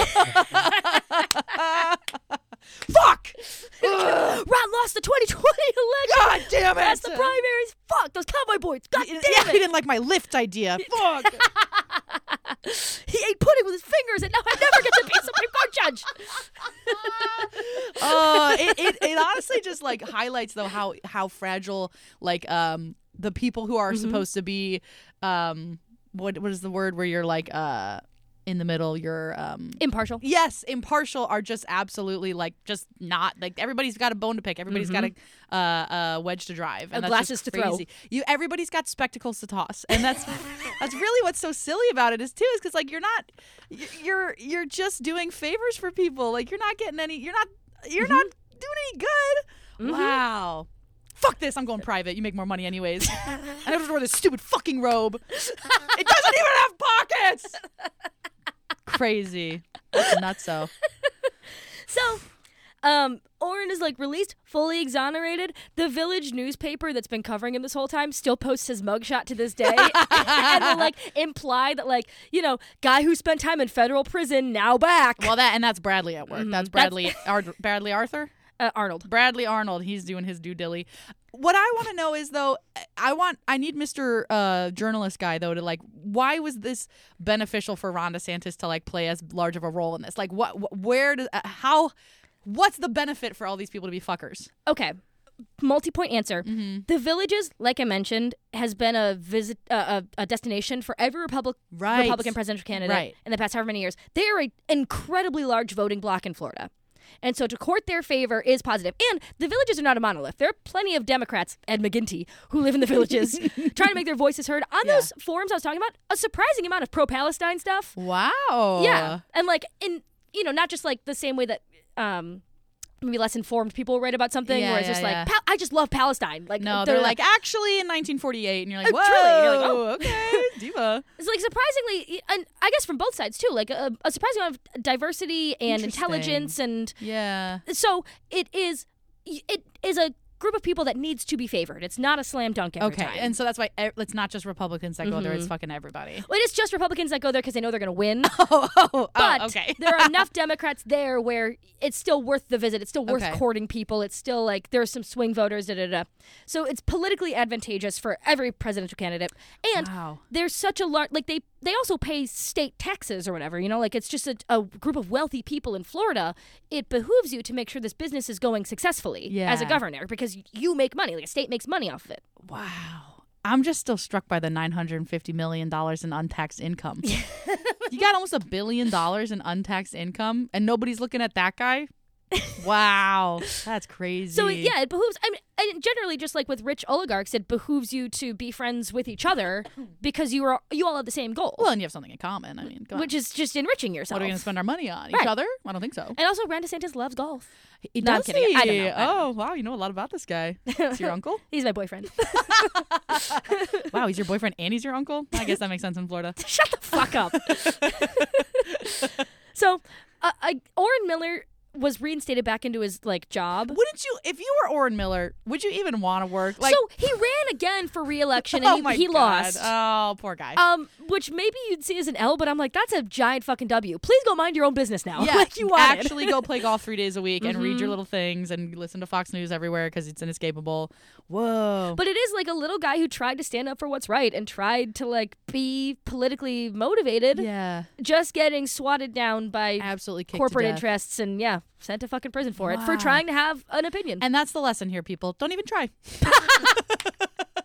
Fuck! Ron lost the twenty twenty election. God damn it! That's the primaries. Fuck those cowboy boys. God damn yeah, it! He didn't like my lift idea. Fuck! He ate pudding with his fingers, and now I never get to be a Supreme Court judge. Oh, it, it it honestly just like highlights though how how fragile like um the people who are mm-hmm. supposed to be um what what is the word where you're like uh. in the middle, you're um impartial. Yes, impartial are just absolutely like just not like everybody's got a bone to pick. Everybody's mm-hmm. got a uh, uh, wedge to drive, and uh, that's glasses just to crazy. throw. You everybody's got spectacles to toss, and that's that's really what's so silly about it is too is because like you're not you're you're just doing favors for people. Like you're not getting any. You're not you're mm-hmm. not doing any good. Mm-hmm. Wow. Fuck this, I'm going private. You make more money anyways. I have to wear this stupid fucking robe. It doesn't even have pockets. Crazy. That's nutso. So, um, Oren is like released, fully exonerated. The Village newspaper that's been covering him this whole time still posts his mugshot to this day. And will like imply that like, you know, guy who spent time in federal prison, now back. Well, that and that's Bradley at work. Mm-hmm. That's Bradley that's- Ar- Bradley Arthur? Uh, Arnold. Bradley Arnold. He's doing his due dilly. What I want to know is though, I want I need Mister Uh, journalist guy though to like, why was this beneficial for Ron DeSantis to like play as large of a role in this? Like, what, wh- where, does, uh, how, what's the benefit for all these people to be fuckers? Okay, multi-point answer. Mm-hmm. The Villages, like I mentioned, has been a visit, uh, a, a destination for every Republic, right. Republican presidential candidate right. in the past however many years. They are an incredibly large voting bloc in Florida. And so to court their favor is positive. And the Villages are not a monolith. There are plenty of Democrats, Ed McGinty, who live in the Villages, trying to make their voices heard. On yeah. those forums I was talking about, a surprising amount of pro-Palestine stuff. Wow. Yeah. And like, in you know, not just like the same way that um, maybe less informed people write about something, yeah, where it's yeah, just yeah. like, I just love Palestine. Like, no, they're, they're like, actually in nineteen forty-eight. And you're like, uh, whoa. Truly. You're like, oh, okay, diva. It's like surprisingly, and I guess from both sides too, like a, a surprising amount of diversity and intelligence, and yeah. So it is, it is a group of people that needs to be favored. It's not a slam dunk every okay. time. And so that's why e- it's not just Republicans that mm-hmm. go there. It's fucking everybody. Well, it is just Republicans that go there because they know they're going to win. Oh, oh, but oh, okay. there are enough Democrats there where it's still worth the visit. It's still worth okay. courting people. It's still like there's some swing voters. Da da da. So it's politically advantageous for every presidential candidate. And wow. there's such a large like they they also pay state taxes or whatever. You know, like it's just a, a group of wealthy people in Florida. It behooves you to make sure this business is going successfully yeah. as a governor because you make money. Like a state makes money off of it. Wow. I'm just still struck by the nine hundred fifty million dollars in untaxed income. You got almost a billion dollars in untaxed income and nobody's looking at that guy? Wow. That's crazy. So, yeah, it behooves... I mean, and generally, just like with rich oligarchs, it behooves you to be friends with each other because you are you all have the same goal. Well, and you have something in common. I mean, go Which on. is just enriching yourself. What are we going to spend our money on? Right. Each other? I don't think so. And also, Ron DeSantis loves golf. He no, does I'm kidding. he? I don't know. I don't oh, know. wow. You know a lot about this guy. Is your uncle? He's my boyfriend. Wow, he's your boyfriend and he's your uncle? I guess that makes sense in Florida. Shut the fuck up. So, uh, I, Oren Miller was reinstated back into his like job. Wouldn't you, if you were Oren Miller, would you even want to work? Like, so he ran again for re-election and oh he, my he God. lost. Oh, poor guy. Um, which maybe you'd see as an L, but I'm like, that's a giant fucking W. Please go mind your own business now. Yeah, like you wanted. Actually go play golf three days a week and mm-hmm. read your little things and listen to Fox News everywhere because it's inescapable. Whoa. But it is like a little guy who tried to stand up for what's right and tried to like be politically motivated. Yeah. Just getting swatted down by absolutely kicked corporate to death. interests and yeah, sent to fucking prison for wow. it for trying to have an opinion. And that's the lesson here, people. Don't even try.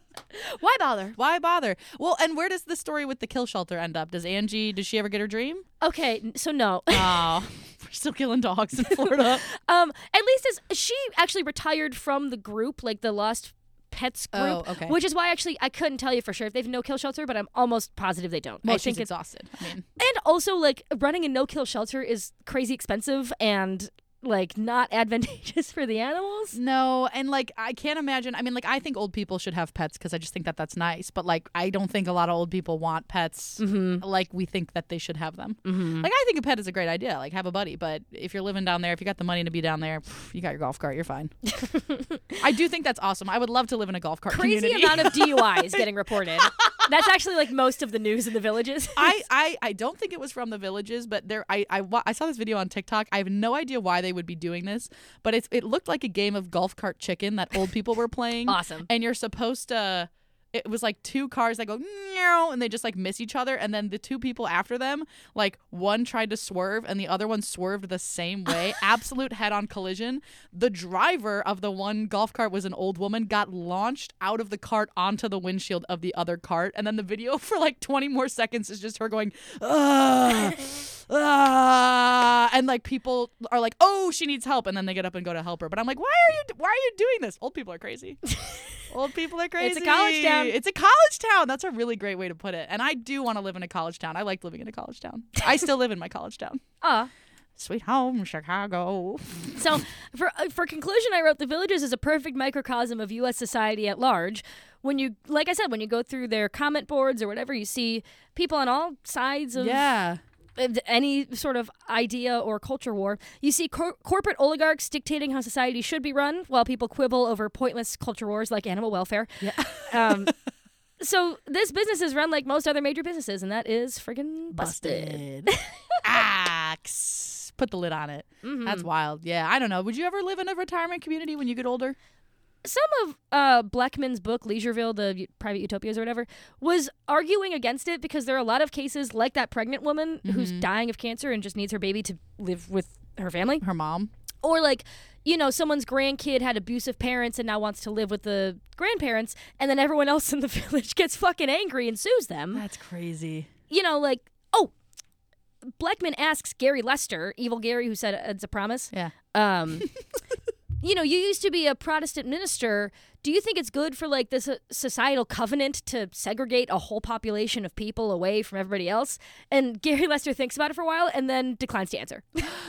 Why bother? Why bother? Well, and where does the story with the kill shelter end up? Does Angie, does she ever get her dream? Okay, so no. Oh, we're still killing dogs in Florida. um, at least as she actually retired from the group, like the Lost Pets group, Oh, okay. which is why actually I couldn't tell you for sure if they have no kill shelter, but I'm almost positive they don't. Well, I she's think it's exhausted. I mean, and also like running a no kill shelter is crazy expensive and like not advantageous for the animals. no, and like I can't imagine. I mean, like I think old people should have pets because I just think that that's nice. But like I don't think a lot of old people want pets Mm-hmm. like we think that they should have them. Mm-hmm. Like I think a pet is a great idea. Like have a buddy. But if you're living down there, if you got the money to be down there, pff, you got your golf cart. You're fine. I do think that's awesome. I would love to live in a golf cart Crazy community. amount of D U Is getting reported. That's actually like most of the news in the villages. I, I, I don't think it was from the villages, but there I, I, wa- I saw this video on TikTok. I have no idea why they would be doing this, but it's it looked like a game of golf cart chicken that old people were playing. Awesome. And you're supposed to it was like two cars that go meow and they just like miss each other, and then the two people after them, like one tried to swerve and the other one swerved the same way. Absolute head-on collision. The driver of the one golf cart was an old woman, got launched out of the cart onto the windshield of the other cart, and then the video for like twenty more seconds is just her going ugh, ugh, and like people are like, oh, she needs help, and then they get up and go to help her. But I'm like, why are you why are you doing this? Old people are crazy. Old people are crazy. It's a college town. It's a college town. That's a really great way to put it. And I do want to live in a college town. I like living in a college town. I still live in my college town. Ah. Sweet home, Chicago. So, for uh, for conclusion, I wrote The Villages is a perfect microcosm of U S society at large. When you, like I said, when you go through their comment boards or whatever, you see people on all sides of Yeah. any sort of idea or culture war. You see cor- corporate oligarchs dictating how society should be run, while people quibble over pointless culture wars like animal welfare. Yeah. Um, so this business is run like most other major businesses, and that is friggin' busted. Axe. Put the lid on it. Mhm. That's wild. Yeah, I don't know. Would you ever live in a retirement community when you get older? Some of uh, Blackman's book, Leisureville, the U- Private Utopias or whatever, was arguing against it because there are a lot of cases like that pregnant woman who's Mhm. dying of cancer and just needs her baby to live with her family. Her mom. Or like, you know, someone's grandkid had abusive parents and now wants to live with the grandparents, and then everyone else in the village gets fucking angry and sues them. That's crazy. You know, like, oh, Blackman asks Gary Lester, evil Gary who said it's a promise. Yeah. Um, you know, you used to be a Protestant minister. Do you think it's good for like this uh, societal covenant to segregate a whole population of people away from everybody else? And Gary Lester thinks about it for a while and then declines to answer.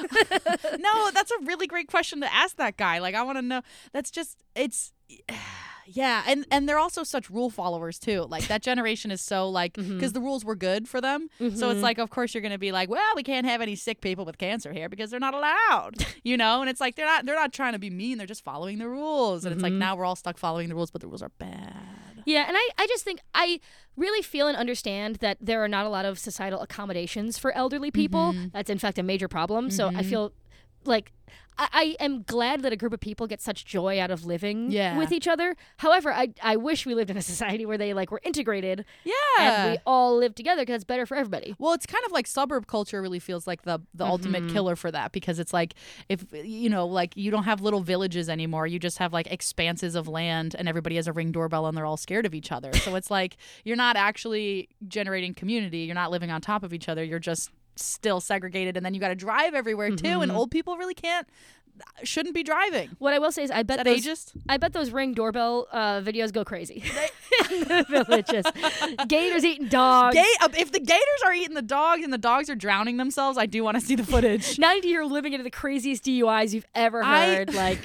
No, that's a really great question to ask that guy. Like, I want to know. That's just, it's, yeah. And and they're also such rule followers, too. Like, that generation is so, like, because the rules were good for them. So it's like, of course, you're going to be like, well, we can't have any sick people with cancer here because they're not allowed, you know? And it's like, they're not, they're not trying to be mean. They're just following the rules. And it's like, now we're all stuck following the rules, but the rules are bad. Yeah, and I, I just think I really feel and understand that there are not a lot of societal accommodations for elderly people. Mm-hmm. That's, in fact, a major problem. So I feel like I, I am glad that a group of people get such joy out of living Yeah. with each other. However, I, I wish we lived in a society where they like were integrated Yeah. and we all live together because it's better for everybody. Well, it's kind of like suburb culture really feels like the the ultimate killer for that, because it's like, if you know, like you don't have little villages anymore, you just have like expanses of land and everybody has a Ring doorbell and they're all scared of each other. So it's like you're not actually generating community, you're not living on top of each other, you're just still segregated, and then you got to drive everywhere too, and old people really can't shouldn't be driving. What I will say is I bet Is that those, ageist? I bet those Ring doorbell uh, videos go crazy in the villages. Gators eating dogs. Ga- uh, if the gators are eating the dogs and the dogs are drowning themselves, I do want to see the footage. ninety-year living into the craziest D U Is you've ever I- heard. Like,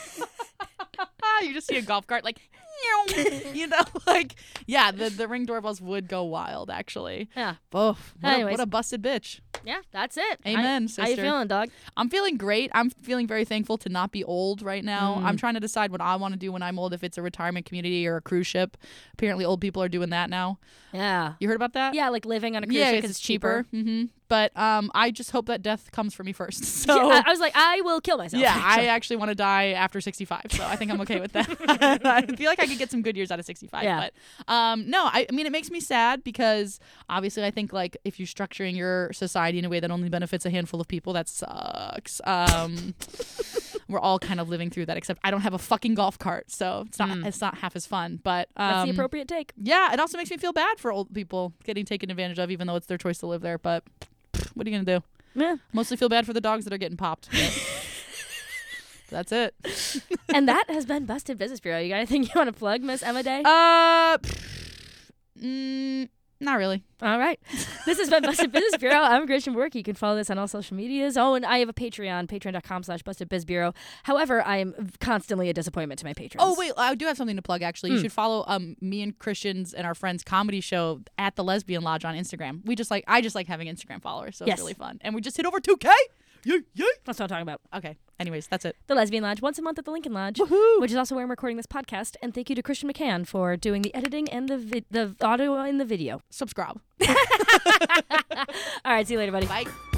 You just see a golf cart like, you know, like, yeah, the, the Ring doorbells would go wild, actually. yeah, Oof, what, a, Anyways. what a busted bitch. yeah, that's it. Amen, I, How you sister. feeling, dog? I'm feeling great. I'm feeling very thankful to not be old right now. Mm. I'm trying to decide what I want to do when I'm old, if it's a retirement community or a cruise ship. Apparently, old people are doing that now. Yeah, You heard about that? yeah, like living on a cruise Yeah, ship 'cause because it's cheaper. hmm But um, I just hope that death comes for me first. So I, I was like, I will kill myself. yeah, I actually. actually want to die after sixty-five, so I think I'm okay with that. I feel like I could get some good years out of sixty-five. Yeah. But um, no, I, I mean, it makes me sad because obviously I think like if you're structuring your society in a way that only benefits a handful of people, that sucks. Um, we're all kind of living through that. Except I don't have a fucking golf cart, so it's not Mm. it's not half as fun. But um, That's the appropriate take. yeah, it also makes me feel bad for old people getting taken advantage of, even though it's their choice to live there. But what are you gonna do? Yeah. Mostly feel bad for the dogs that are getting popped. That's it. And that has been Busted Business Bureau. You got anything you want to plug, Miss Emma Day? Uh, mm, not really. All right. This has been Busted Business Bureau. I'm Christian Bork. You can follow this on all social medias. Oh, and I have a Patreon, patreon.com slash Busted Biz Bureau. However, I am constantly a disappointment to my patrons. Oh, wait. I do have something to plug, actually. You Mm. should follow um me and Christian's and our friends' comedy show at the Lesbian Lodge on Instagram. We just like, I just like having Instagram followers, so Yes. it's really fun. And we just hit over two K. Yay, yay. That's what I'm talking about. Okay. Anyways, that's it. The Lesbian Lodge, once a month at the Lincoln Lodge, Woohoo. which is also where I'm recording this podcast. And thank you to Christian McCann for doing the editing and the vi- the audio and the video. Subscribe. All right, see you later, buddy. Bye.